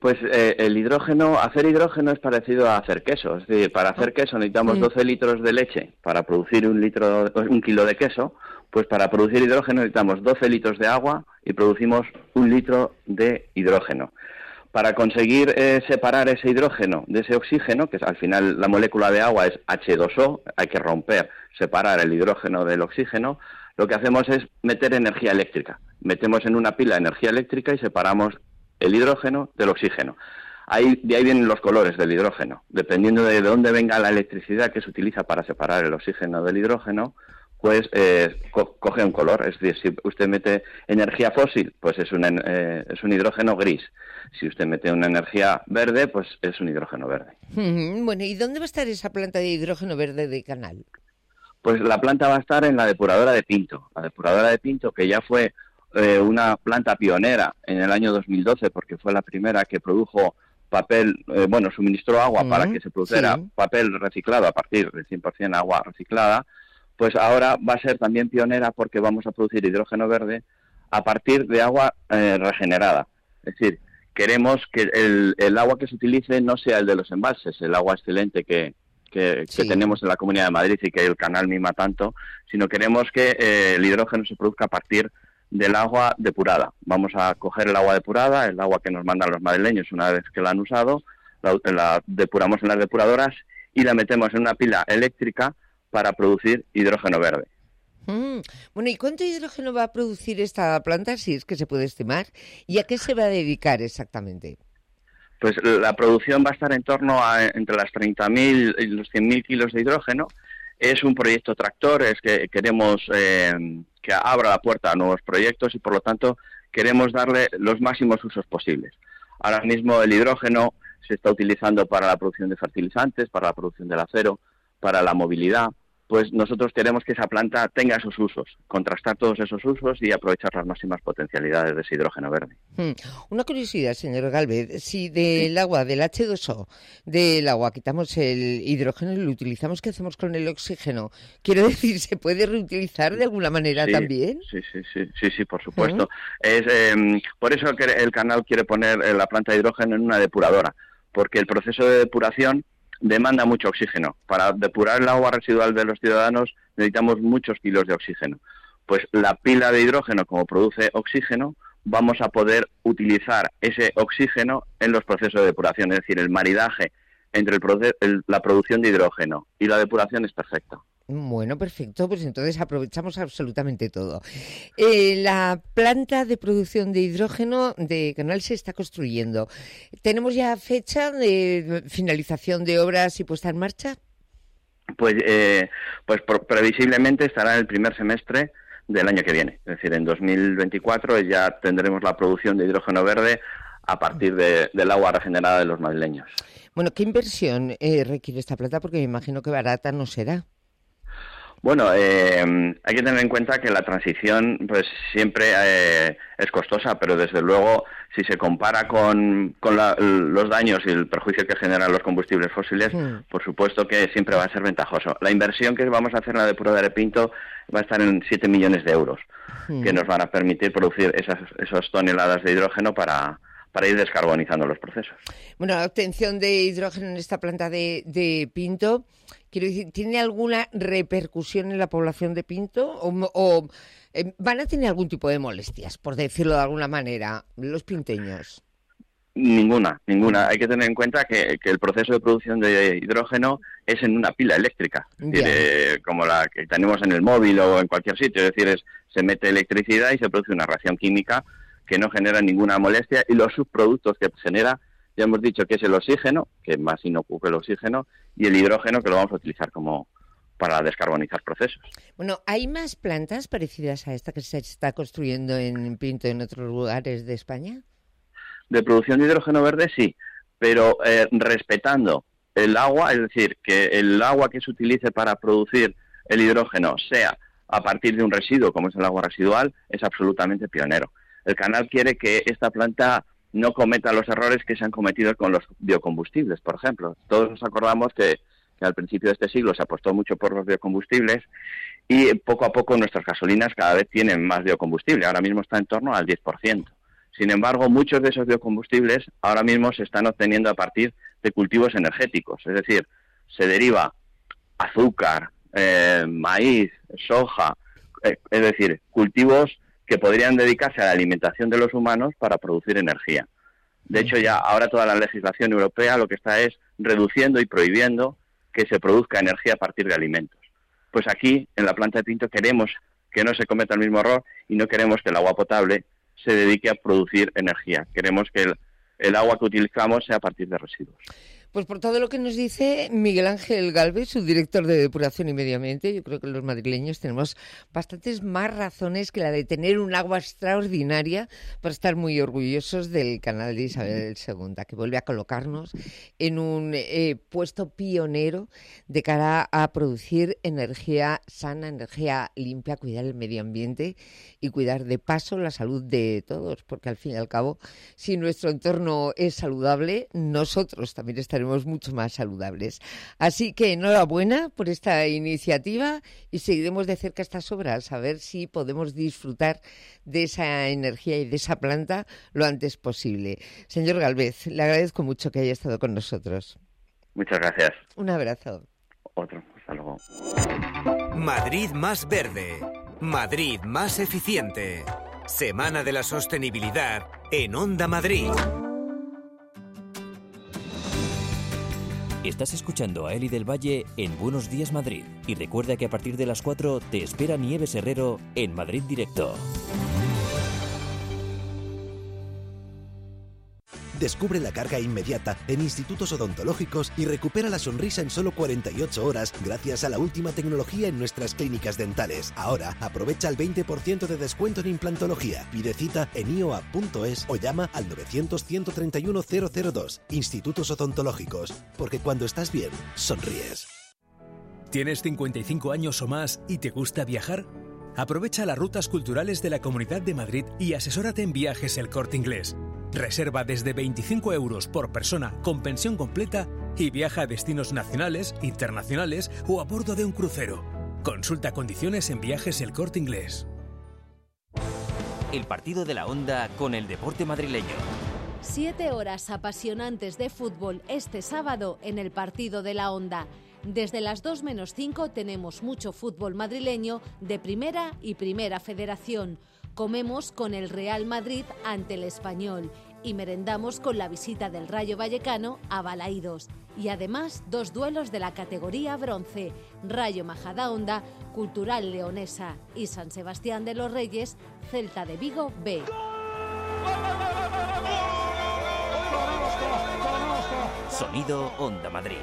Pues eh, el hidrógeno, hacer hidrógeno es parecido a hacer queso. Es decir, para hacer queso necesitamos doce litros de leche para producir un litro, un kilo de queso. Pues para producir hidrógeno necesitamos doce litros de agua y producimos un litro de hidrógeno. Para conseguir eh, separar ese hidrógeno de ese oxígeno, que al final la molécula de agua es hache dos o, hay que romper, separar el hidrógeno del oxígeno, lo que hacemos es meter energía eléctrica. Metemos en una pila energía eléctrica y separamos el hidrógeno del oxígeno. Ahí, de ahí vienen los colores del hidrógeno. Dependiendo de dónde venga la electricidad que se utiliza para separar el oxígeno del hidrógeno, pues eh, co coge un color. Es decir, si usted mete energía fósil, pues es un, eh, es un hidrógeno gris. Si usted mete una energía verde, pues es un hidrógeno verde. Bueno, ¿y dónde va a estar esa planta de hidrógeno verde de Canal? Pues la planta va a estar en la depuradora de Pinto. La depuradora de Pinto, que ya fue eh, una planta pionera en el año dos mil doce, porque fue la primera que produjo papel, eh, bueno, suministró agua uh-huh. para que se produjera sí. papel reciclado a partir del cien por ciento agua reciclada, pues ahora va a ser también pionera porque vamos a producir hidrógeno verde a partir de agua eh, regenerada. Es decir, queremos que el, el agua que se utilice no sea el de los embalses, el agua excelente que, que, sí. que tenemos en la Comunidad de Madrid y que el canal mima tanto, sino queremos que eh, el hidrógeno se produzca a partir del agua depurada. Vamos a coger el agua depurada, el agua que nos mandan los madrileños una vez que la han usado, la, la depuramos en las depuradoras y la metemos en una pila eléctrica para producir hidrógeno verde. Mm. Bueno, ¿y cuánto hidrógeno va a producir esta planta, si es que se puede estimar? ¿Y a qué se va a dedicar exactamente? Pues la producción va a estar en torno a entre las treinta mil y los cien mil kilos de hidrógeno. Es un proyecto tractor, es que queremos eh, que abra la puerta a nuevos proyectos y por lo tanto queremos darle los máximos usos posibles. Ahora mismo el hidrógeno se está utilizando para la producción de fertilizantes, para la producción del acero, para la movilidad. Pues nosotros queremos que esa planta tenga esos usos, contrastar todos esos usos y aprovechar las máximas potencialidades de ese hidrógeno verde. Hmm. Una curiosidad, señor Gálvez, si del sí. agua, del hache dos o, del agua quitamos el hidrógeno y lo utilizamos, ¿qué hacemos con el oxígeno? Quiero decir, ¿se puede reutilizar de alguna manera sí, también? Sí, sí, sí, sí, sí, por supuesto. ¿Mm? Es eh, por eso que el canal quiere poner la planta de hidrógeno en una depuradora, porque el proceso de depuración demanda mucho oxígeno. Para depurar el agua residual de los ciudadanos necesitamos muchos kilos de oxígeno. Pues la pila de hidrógeno, como produce oxígeno, vamos a poder utilizar ese oxígeno en los procesos de depuración. Es decir, el maridaje entre el proceso, el, la producción de hidrógeno y la depuración es perfecto. Bueno, perfecto, pues entonces aprovechamos absolutamente todo. Eh, la planta de producción de hidrógeno de Canal se está construyendo. ¿Tenemos ya fecha de finalización de obras y puesta en marcha? Pues, eh, pues por, previsiblemente estará en el primer semestre del año que viene. Es decir, en dos mil veinticuatro ya tendremos la producción de hidrógeno verde a partir de, del agua regenerada de los madrileños. Bueno, ¿qué inversión eh, requiere esta planta? Porque me imagino que barata no será. Bueno, eh, hay que tener en cuenta que la transición pues siempre eh, es costosa, pero desde luego si se compara con, con la, los daños y el perjuicio que generan los combustibles fósiles, mm. por supuesto que siempre va a ser ventajoso. La inversión que vamos a hacer en la depuradora de Pinto va a estar en siete millones de euros, mm. que nos van a permitir producir esas, esas toneladas de hidrógeno para... para ir descarbonizando los procesos. Bueno, la obtención de hidrógeno en esta planta de, de Pinto, quiero decir, ¿tiene alguna repercusión en la población de Pinto? ¿O, o eh, van a tener algún tipo de molestias, por decirlo de alguna manera, los pinteños? Ninguna, ninguna. Hay que tener en cuenta que, que el proceso de producción de hidrógeno es en una pila eléctrica, es decir, eh, como la que tenemos en el móvil o en cualquier sitio. Es decir, es, se mete electricidad y se produce una reacción química que no genera ninguna molestia, y los subproductos que genera, ya hemos dicho que es el oxígeno, que es más inocuo que el oxígeno, y el hidrógeno, que lo vamos a utilizar como para descarbonizar procesos. Bueno, ¿hay más plantas parecidas a esta que se está construyendo en Pinto y en otros lugares de España? De producción de hidrógeno verde, sí, pero eh, respetando el agua, es decir, que el agua que se utilice para producir el hidrógeno sea a partir de un residuo, como es el agua residual, es absolutamente pionero. El canal quiere que esta planta no cometa los errores que se han cometido con los biocombustibles, por ejemplo. Todos nos acordamos que, que al principio de este siglo se apostó mucho por los biocombustibles y poco a poco nuestras gasolinas cada vez tienen más biocombustible. Ahora mismo está en torno al diez por ciento. Sin embargo, muchos de esos biocombustibles ahora mismo se están obteniendo a partir de cultivos energéticos, es decir, se deriva azúcar, eh, maíz, soja, eh, es decir, cultivos que podrían dedicarse a la alimentación de los humanos para producir energía. De hecho, ya ahora toda la legislación europea lo que está es reduciendo y prohibiendo que se produzca energía a partir de alimentos. Pues aquí, en la planta de Pinto, queremos que no se cometa el mismo error y no queremos que el agua potable se dedique a producir energía. Queremos que el, el agua que utilizamos sea a partir de residuos. Pues por todo lo que nos dice Miguel Ángel Galvez, su director de Depuración y Medio Ambiente, yo creo que los madrileños tenemos bastantes más razones que la de tener un agua extraordinaria para estar muy orgullosos del canal de Isabel segunda, que vuelve a colocarnos en un eh, puesto pionero de cara a producir energía sana, energía limpia, cuidar el medio ambiente y cuidar de paso la salud de todos, porque al fin y al cabo, si nuestro entorno es saludable, nosotros también estaremos mucho más saludables. Así que enhorabuena por esta iniciativa y seguiremos de cerca estas obras a ver si podemos disfrutar de esa energía y de esa planta lo antes posible. Señor Galvez, le agradezco mucho que haya estado con nosotros. Muchas gracias. Un abrazo. Otro. Hasta luego. Madrid más verde. Madrid más eficiente. Semana de la Sostenibilidad en Onda Madrid. Estás escuchando a Eli del Valle en Buenos Días Madrid. Y recuerda que a partir de las cuatro te espera Nieves Herrero en Madrid Directo. Descubre la carga inmediata en institutos odontológicos y recupera la sonrisa en solo cuarenta y ocho horas gracias a la última tecnología en nuestras clínicas dentales. Ahora aprovecha el veinte por ciento de descuento en implantología. Pide cita en i o a punto es o llama al novecientos, ciento treinta y uno, cero cero dos. Institutos odontológicos, porque cuando estás bien, sonríes. ¿Tienes cincuenta y cinco años o más y te gusta viajar? Aprovecha las rutas culturales de la Comunidad de Madrid y asesórate en Viajes El Corte Inglés. Reserva desde veinticinco euros por persona con pensión completa y viaja a destinos nacionales, internacionales o a bordo de un crucero. Consulta condiciones en Viajes El Corte Inglés. El partido de la Onda con el deporte madrileño. Siete horas apasionantes de fútbol este sábado en el partido de la Onda. Desde las dos menos cinco tenemos mucho fútbol madrileño de Primera y Primera Federación. Comemos con el Real Madrid ante el Español y merendamos con la visita del Rayo Vallecano a Balaídos. Y además dos duelos de la categoría bronce, Rayo Majadahonda, Cultural Leonesa y San Sebastián de los Reyes, Celta de Vigo B. Sonido Onda Madrid.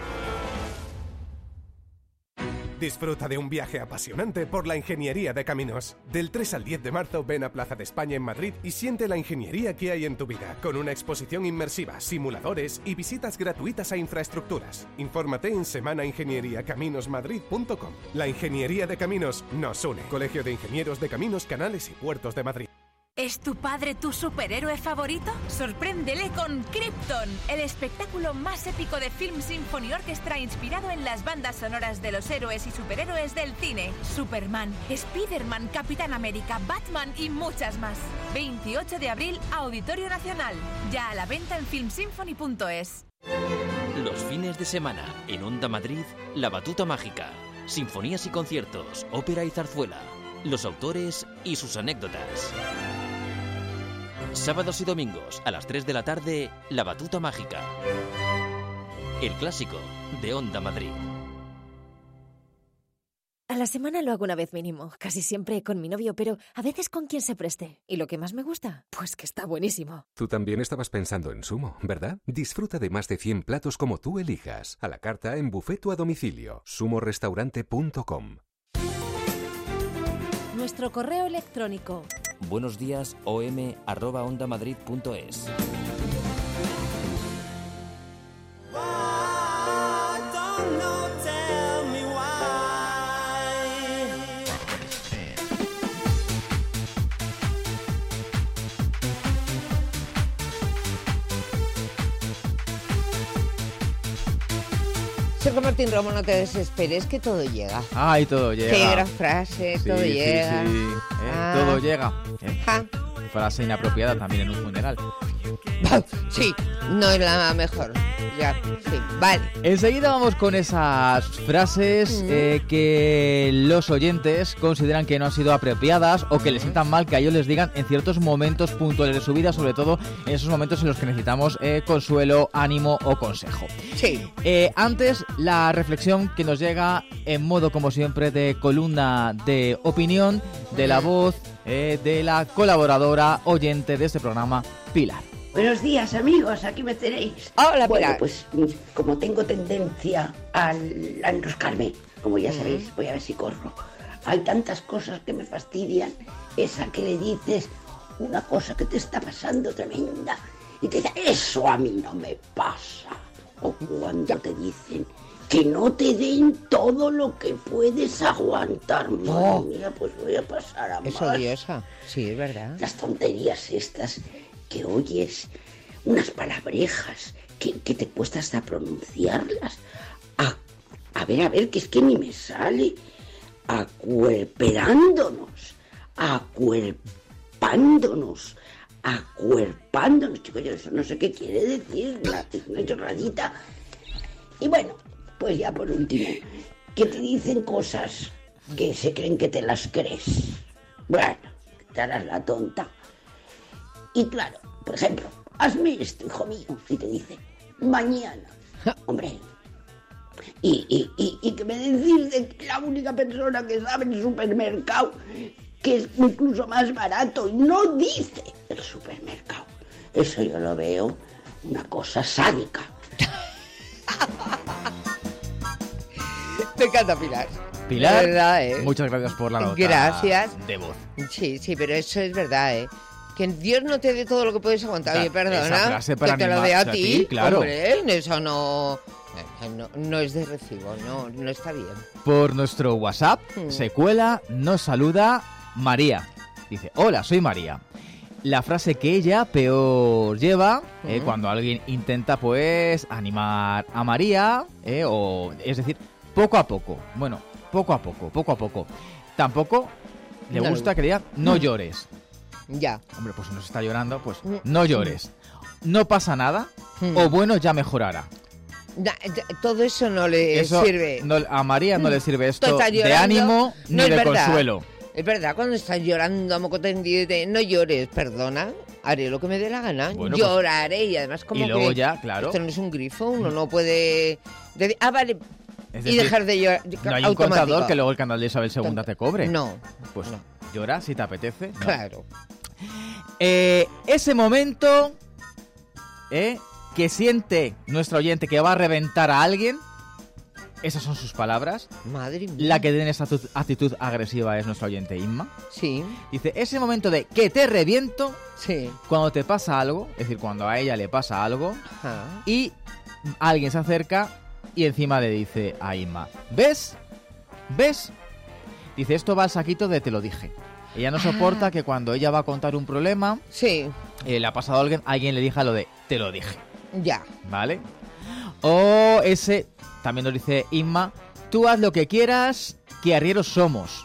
Disfruta de un viaje apasionante por la ingeniería de caminos. Del tres al diez de marzo ven a Plaza de España en Madrid y siente la ingeniería que hay en tu vida, con una exposición inmersiva, simuladores y visitas gratuitas a infraestructuras. Infórmate en semana ingeniería caminos madrid punto com. La ingeniería de caminos nos une. Colegio de Ingenieros de Caminos, Canales y Puertos de Madrid. ¿Es tu padre tu superhéroe favorito? Sorpréndele con Krypton, el espectáculo más épico de Film Symphony Orchestra inspirado en las bandas sonoras de los héroes y superhéroes del cine. Superman, Spiderman, Capitán América, Batman y muchas más. veintiocho de abril, Auditorio Nacional. Ya a la venta en film symphony punto es. Los fines de semana, en Onda Madrid, La Batuta Mágica. Sinfonías y conciertos, ópera y zarzuela. Los autores y sus anécdotas. Sábados y domingos a las tres de la tarde, La Batuta Mágica. El clásico de Onda Madrid. A la semana lo hago una vez mínimo, casi siempre con mi novio, pero a veces con quien se preste. ¿Y lo que más me gusta? Pues que está buenísimo. Tú también estabas pensando en Sumo, ¿verdad? Disfruta de más de cien platos como tú elijas. A la carta, en buffet o a domicilio. sumo restaurante punto com. Nuestro correo electrónico. Buenos días om arroba ondamadrid punto es. Sergio Martín Romo, no te desesperes, que todo llega. Ay, todo llega. Qué gran frase, sí, todo sí, llega. Sí, sí. Eh, ah. Todo llega. Eh. Ja. frase inapropiada también en un funeral. Sí, no es la mejor. Ya, sí, vale. Enseguida vamos con esas frases mm. eh, que los oyentes consideran que no han sido apropiadas o que les sientan mal que a ellos les digan en ciertos momentos puntuales de su vida, sobre todo en esos momentos en los que necesitamos eh, consuelo, ánimo o consejo. Sí. Eh, antes, la reflexión que nos llega en modo, como siempre, de columna de opinión de la voz eh, de la colaboradora oyente de este programa, Pilar. Buenos días, amigos, aquí me tenéis. Hola, bueno, Pilar. Pues como tengo tendencia al, a enroscarme, como ya sabéis, voy a ver si corro. Hay tantas cosas que me fastidian. Esa que le dices una cosa que te está pasando tremenda y te dice, eso a mí no me pasa. O cuando te dicen que no te den todo lo que puedes aguantar. Madre oh. mía, pues voy a pasar a más. Es odiosa, sí, es verdad. Las tonterías estas que oyes, unas palabrejas que, que te cuesta hasta pronunciarlas. A, a ver, a ver, que es que ni me sale. Acuerperándonos, acuerpándonos, acuerpándonos. Chico, yo eso no sé qué quiere decir, una, una chorradita. Y bueno, pues ya por último, que te dicen cosas que se creen que te las crees. Bueno, te harás la tonta. Y claro, por ejemplo, hazme esto, hijo mío, y te dice, mañana, hombre, y, y, y, y que me decís de que la única persona que sabe en el supermercado, que es incluso más barato, y no dice el supermercado. Eso yo lo veo una cosa sádica. Me encanta, Pilar. Pilar, verdad, ¿eh? Muchas gracias por la nota Gracias. de voz. Sí, sí, pero eso es verdad, ¿eh? Que Dios no te dé todo lo que puedes aguantar. Oye, perdona, esa frase para que te lo dé a ti, ti, claro. Hombre, eso no, no, no es de recibo, no, no está bien. Por nuestro WhatsApp, Mm. se cuela, nos saluda María. Dice, hola, soy María. La frase que ella peor lleva eh, Mm. cuando alguien intenta, pues, animar a María, eh, o es decir, poco a poco. Bueno, poco a poco, poco a poco. Tampoco le No. gusta que diga, no Mm. llores. Ya. Hombre, pues si no se está llorando, pues Mm. no llores. No pasa nada, Mm. o bueno, ya mejorará. Ya, ya, todo eso no le Eso sirve. no- a María no le sirve Tú esto estás de llorando, ánimo no ni es de verdad. consuelo. Es verdad, cuando estás llorando a moco tendido, te- no llores, perdona, haré lo que me dé la gana, Bueno, pues, lloraré y además como y luego que ya, claro. esto no es un grifo, uno no puede... de- ah, vale, Es y decir, dejar de llorar, No hay un automático. contador que luego el canal de Isabel segunda te cobre. No, Pues llora si te apetece. no. claro. Eh, ese momento eh, que siente nuestro oyente que va a reventar a alguien, esas son sus palabras. Madre mía. La que tiene esa tu- actitud agresiva es nuestro oyente Inma. Sí. Dice, ese momento de que te reviento, sí. cuando te pasa algo, es decir, cuando a ella le pasa algo, Ajá. y alguien se acerca y encima le dice a Inma, ¿ves? ¿Ves? Dice, esto va al saquito de te lo dije. Ella no soporta Ah. que cuando ella va a contar un problema, sí. eh, le ha pasado a alguien, alguien le diga lo de te lo dije. Ya. ¿Vale? O ese, también nos dice Inma, tú haz lo que quieras, que arrieros somos.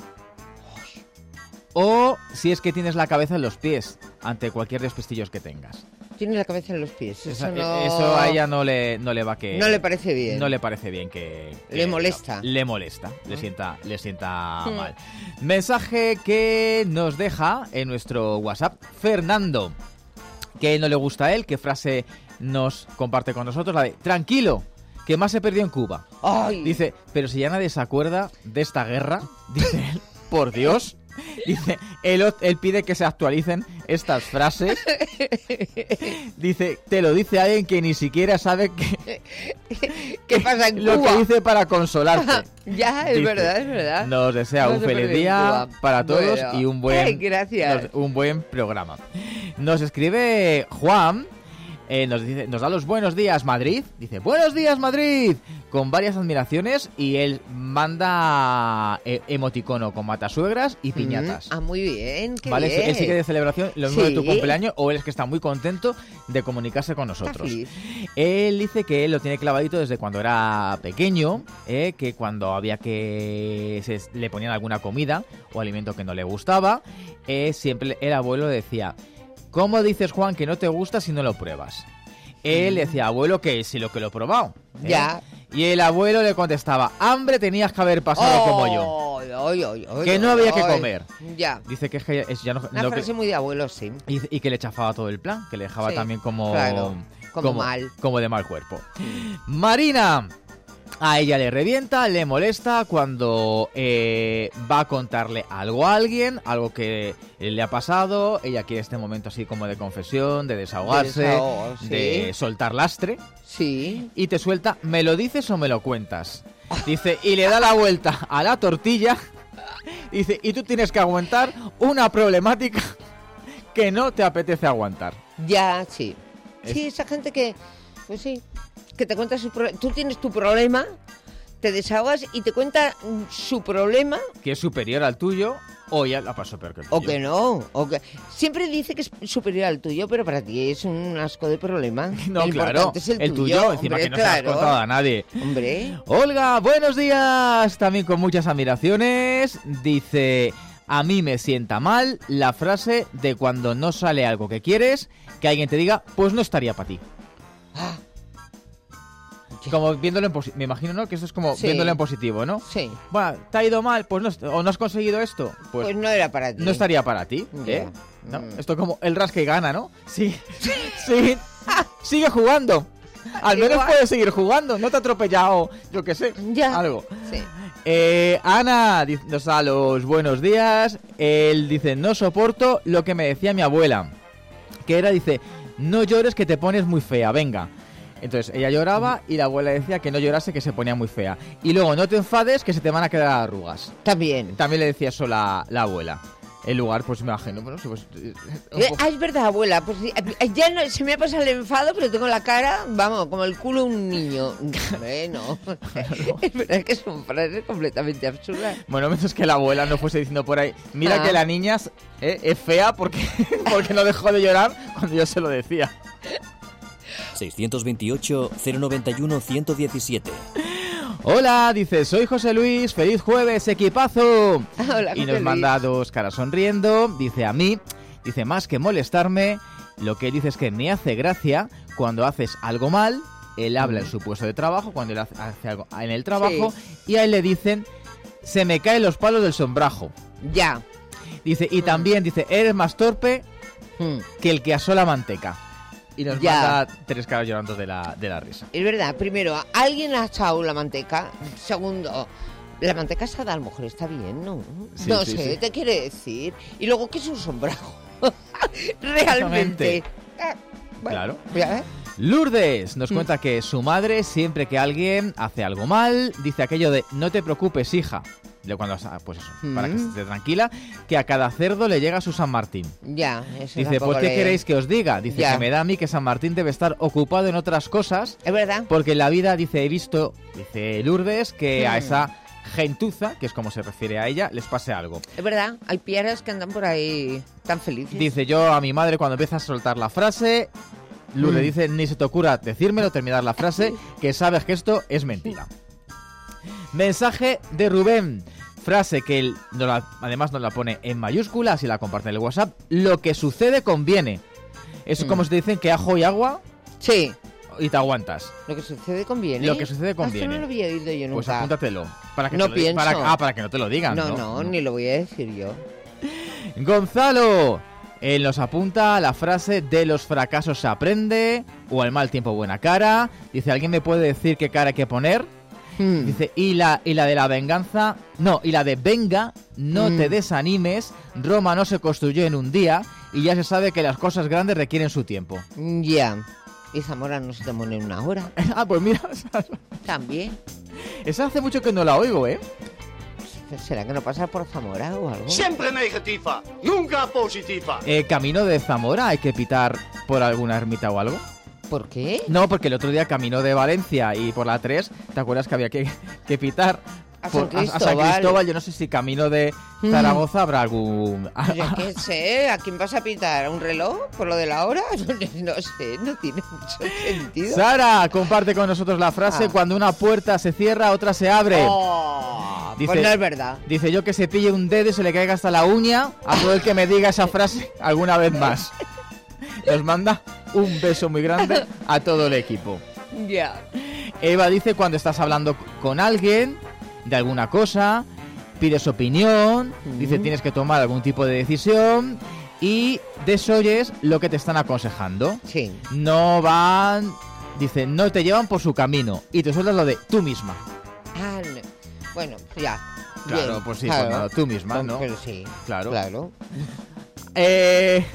O si es que tienes la cabeza en los pies, ante cualquier despistillos que tengas. Tiene la cabeza en los pies. Eso, Eso, no... eso a ella no le, no le va que... No le parece bien. No le parece bien que... que- Le molesta. no, le molesta, le sienta, le sienta Mm. mal. Mensaje que nos deja en nuestro WhatsApp Fernando, que no le gusta a él, qué frase nos comparte con nosotros, la de tranquilo, que más se perdió en Cuba. Ay. Dice, pero si ya nadie se acuerda de esta guerra, dice él, por Dios. Dice, él, él pide que se actualicen estas frases. Dice, te lo dice alguien que ni siquiera sabe que, ¿Qué pasa en lo Cuba? que dice para consolarte. Ya, es Dice, verdad, es verdad. Nos desea No un se feliz perdió en día Cuba. para todos Bueno. y un buen, Ay, gracias. nos- un buen programa. Nos escribe Juan, eh, nos dice, nos da los buenos días Madrid. Dice, buenos días Madrid, con varias admiraciones, y él manda eh, emoticono con matasuegras y piñatas. Mm, ah, muy bien, qué ¿Vale? bien. Él sigue de celebración lo mismo de tu Sí. cumpleaños, o él es que está muy contento de comunicarse con nosotros. feliz. Él dice que él lo tiene clavadito desde cuando era pequeño, eh, que cuando había que se le ponían alguna comida o alimento que no le gustaba, eh, siempre el abuelo decía, ¿cómo dices, Juan, que no te gusta si no lo pruebas? Él decía, abuelo, que si lo que lo he probado. ¿eh? Ya. Y el abuelo le contestaba, hambre tenías que haber pasado oh, como yo. Oh, oh, oh, que no había que comer. Ya. Dice que es que es ya no... Una no frase que, muy de abuelo, sí. Y, y que le chafaba todo el plan, que le dejaba sí, también como... Claro, como, como mal. Como de mal cuerpo. Marina... A ella le revienta, le molesta cuando eh, va a contarle algo a alguien, algo que le ha pasado. Ella quiere este momento así como de confesión, de desahogarse, de, desahogo, ¿sí? de soltar lastre. Sí. Y te suelta, ¿me lo dices o me lo cuentas? Dice, y le da la vuelta a la tortilla. Dice, y tú tienes que aguantar una problemática que no te apetece aguantar. Ya, sí. Es... Sí, esa gente que, pues sí... que te cuenta su problema. Tú tienes tu problema, te desahogas y te cuenta su problema. Que es superior al tuyo o ya la pasó peor que el tuyo. O que no. O que... Siempre dice que es superior al tuyo, pero para ti es un asco de problema. No, el claro. Es el, el tuyo, tuyo encima hombre, que no claro. se lo has contado a nadie. Hombre. Olga, buenos días. También con muchas admiraciones. Dice... A mí me sienta mal la frase de cuando no sale algo que quieres, que alguien te diga, pues no estaría para ti. Ah. Como viéndolo en positivo, me imagino, ¿no? Que eso es como sí. viéndolo en positivo, ¿no? Sí. Bueno, ¿te ha ido mal? Pues no, o no has conseguido esto. Pues, pues no era para ti. No estaría para ti, ¿eh? Yeah. ¿No? Mm. Esto como el rasca y gana, ¿no? Sí. Sí. Sigue jugando. Al menos Igual. puedes seguir jugando. No te ha atropellado, yo qué sé, ya. algo. Sí. Eh, Ana nos da los buenos días. Él dice, no soporto lo que me decía mi abuela. Que era, dice, no llores que te pones muy fea, venga. Entonces ella lloraba y la abuela decía que no llorase, que se ponía muy fea. Y luego no te enfades, que se te van a quedar arrugas. También. También le decía eso la, la abuela. El lugar, pues me imagino. Bueno, pues, eh, ah, es verdad, abuela. Pues ya no, se me ha pasado el enfado, pero tengo la cara, vamos, como el culo de un niño. Bueno, es verdad que son frases completamente absurdas. Bueno, menos que la abuela no fuese diciendo por ahí, mira ah. que la niña eh, es fea porque, porque no dejó de llorar cuando yo se lo decía. seiscientos veintiocho, cero noventa y uno, ciento diecisiete. Hola, dice, soy José Luis, feliz jueves, equipazo. Hola, y nos Luis. manda dos caras sonriendo, dice a mí, dice, más que molestarme, lo que dice es que me hace gracia cuando haces algo mal, él habla en su puesto de trabajo, cuando él hace algo en el trabajo, sí. y a él le dicen, se me caen los palos del sombrajo. Ya. Dice, y mm. también dice, eres más torpe mm. que el que asó la manteca. Y nos ya. manda tres caras llorando de la, de la risa. Es verdad, primero, alguien ha echado la manteca. Segundo, la manteca asada a lo mejor está bien, ¿no? Sí, no sí, sé, sí. te quiere decir. Y luego, ¿qué es un sombrajo? Realmente. Eh, bueno, claro. ¿eh? Lourdes nos cuenta mm. que su madre, siempre que alguien hace algo mal, dice aquello de, no te preocupes, hija. De cuando, pues eso, mm. para que esté tranquila, que a cada cerdo le llega su San Martín. Ya, eso dice, ¿por qué le... queréis que os diga? Dice, ya. que me da a mí que San Martín debe estar ocupado en otras cosas. Es verdad. Porque en la vida, dice, he visto, dice Lourdes, que mm. a esa gentuza, que es como se refiere a ella, les pase algo. Es verdad, hay pieras que andan por ahí tan felices. Dice, yo a mi madre cuando empieza a soltar la frase, Lourdes mm. dice, ni se te ocurra decírmelo, terminar la frase, que sabes que esto es mentira. Mensaje de Rubén. Frase que él no la, además nos la pone en mayúsculas y la comparte en el WhatsApp. Lo que sucede conviene. Eso es mm. como si te dicen que ajo y agua. Sí. Y te aguantas. Lo que sucede conviene. Lo que sucede conviene. Esto no lo había oído yo nunca. Pues apúntatelo. Para que no te lo pienso. Para, ah, para que no te lo digan. No, no, no, no, ni lo voy a decir yo. Gonzalo. Él nos apunta la frase de los fracasos se aprende. O al mal tiempo buena cara. Dice, ¿alguien me puede decir qué cara hay que poner? Hmm. Dice, y la, y la de la venganza, no, y la de venga, no hmm. te desanimes, Roma no se construyó en un día y ya se sabe que las cosas grandes requieren su tiempo. Ya, yeah. Y Zamora no se tomó en una hora. Ah, pues mira. También. Esa hace mucho que no la oigo, ¿eh? ¿Será que no pasa por Zamora o algo? Siempre negativa, nunca positiva. Eh, camino de Zamora, ¿hay que pitar por alguna ermita o algo? ¿Por qué? No, porque el otro día camino de Valencia y por la tres, ¿te acuerdas que había que, que pitar a por, San Cristóbal? A, a San Cristóbal? Yo no sé si camino de Zaragoza mm. habrá algún... Yo qué sé, ¿a quién vas a pitar? ¿A un reloj por lo de la hora? No sé, no tiene mucho sentido. Sara, comparte con nosotros la frase, ah. cuando una puerta se cierra, otra se abre. Oh, dice, pues no es verdad. Dice, yo que se pille un dedo y se le caiga hasta la uña a todo el que me diga esa frase alguna vez más. Nos manda un beso muy grande a todo el equipo. Ya. Eva dice cuando estás hablando con alguien de alguna cosa, pides opinión, uh-huh. dice tienes que tomar algún tipo de decisión y desoyes lo que te están aconsejando. Sí. No van, dice, no te llevan por su camino y te sueltas lo de tú misma. Ah, no. Bueno, ya. Claro, Bien, pues sí, claro. pues nada, tú misma, ¿no? Pero sí, claro. Claro. Eh...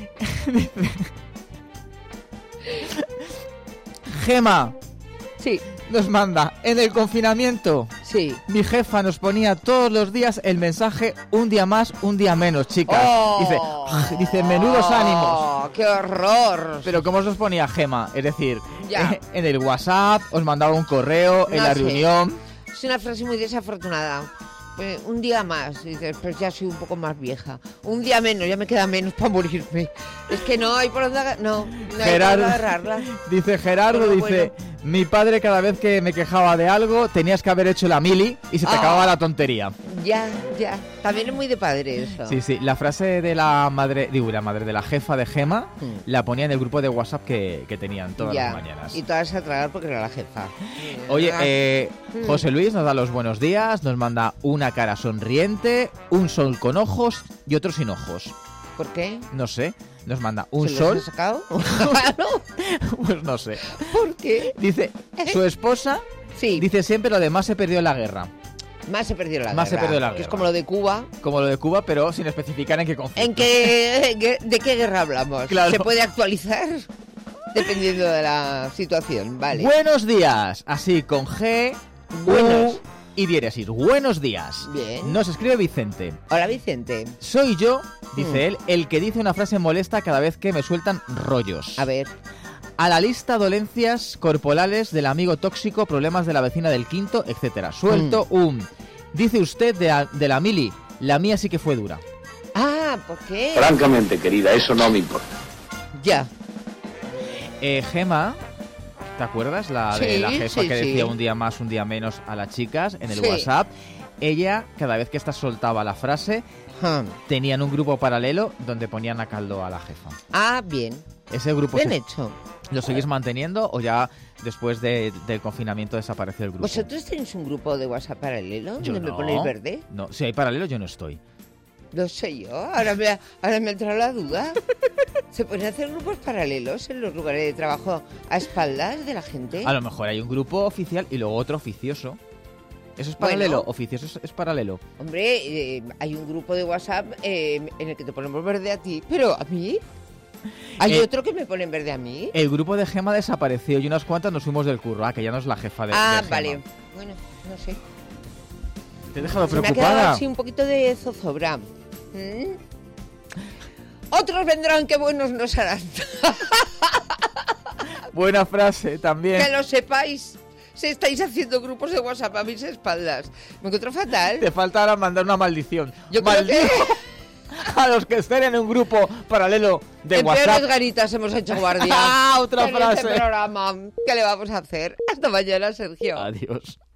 Gema. Sí. Nos manda, en el confinamiento, sí. mi jefa nos ponía todos los días el mensaje un día más, un día menos, chicas. Oh, dice, dice, menudos ánimos. ¡Qué horror! Pero ¿cómo os los ponía Gema? Es decir, ya. Eh, en el WhatsApp, os mandaba un correo, no en la sé. reunión. Es una frase muy desafortunada. Eh, un día más, dices, pues ya soy un poco más vieja. Un día menos, ya me queda menos para morirme. Es que no hay por dónde, aga- no, no hay Gerardo, por dónde agarrarla. Dice Gerardo, Pero dice, bueno. mi padre cada vez que me quejaba de algo, tenías que haber hecho la mili y se te Ah. acababa la tontería. Ya, ya. También es muy de padre eso. Sí, sí, la frase de la madre, digo, la madre de la jefa de Gema, Hmm. la ponía en el grupo de WhatsApp que, que tenían todas Ya. las mañanas. Y todas a tragar porque era la jefa. Oye, eh, Hmm. José Luis nos da los buenos días, nos manda una cara sonriente, un sol con ojos y otro sin ojos. ¿Por qué? No sé, nos manda un ¿Se sol. los ha sacado? Pues no sé. ¿Por qué? Dice, su esposa sí. dice siempre lo de más se perdió en la guerra. Más se perdió la Más se guerra. perdió la Que guerra. es como lo de Cuba. Como lo de Cuba, pero sin especificar en qué conflicto. ¿En qué, ¿De qué guerra hablamos? Claro. ¿Se puede actualizar? Dependiendo de la situación, vale. Buenos días, así con G, Buenos. U y diéresis. Buenos días. Bien. Nos escribe Vicente. Hola, Vicente. Soy yo, dice Mm. él, el que dice una frase molesta cada vez que me sueltan rollos. A ver. A la lista dolencias corporales del amigo tóxico, problemas de la vecina del quinto, etcétera. Suelto Mm. un... Dice usted de, a- de la mili, la mía sí que fue dura. Ah, ¿por qué? Francamente, querida, eso no me importa. Ya. Eh, Gema, ¿te acuerdas? La de Sí, la jefa sí, que sí. decía un día más, un día menos a las chicas en el Sí. WhatsApp. Ella, cada vez que esta soltaba la frase, Ah. tenían un grupo paralelo donde ponían a caldo a la jefa. Ah, bien. Ese grupo Bien se- hecho. ¿Lo seguís manteniendo o ya después de- del confinamiento desapareció el grupo? ¿Vosotros tenéis un grupo de WhatsApp paralelo Yo donde no. me ponéis verde? No, si hay paralelo yo no estoy. Lo sé yo. Ahora me, ahora me ha entrado la duda. ¿Se pueden hacer grupos paralelos en los lugares de trabajo a espaldas de la gente? A lo mejor hay un grupo oficial y luego otro oficioso. ¿Eso es Bueno. paralelo? ¿Oficioso es, es paralelo? Hombre, eh, hay un grupo de WhatsApp eh, en el que te ponemos verde a ti, pero a mí. Hay Eh, otro que me pone en verde a mí. El grupo de Gema desapareció y unas cuantas nos fuimos del curro. Ah, que ya no es la jefa de, ah, de Gema. vale. Bueno, no sé. Te he dejado Se me ha quedado preocupada. así un poquito de zozobra. ¿Mm? Otros vendrán que buenos nos harán. Buena frase también. Que lo sepáis. Si estáis haciendo grupos de WhatsApp a mis espaldas. Me encuentro fatal. Te falta ahora mandar una maldición. Yo creo Maldigo que a los que estén en un grupo paralelo de en WhatsApp. peores ganitas hemos hecho guardia. Ah, otra en frase. este programa. ¿Qué le vamos a hacer? Hasta mañana, Sergio. Adiós.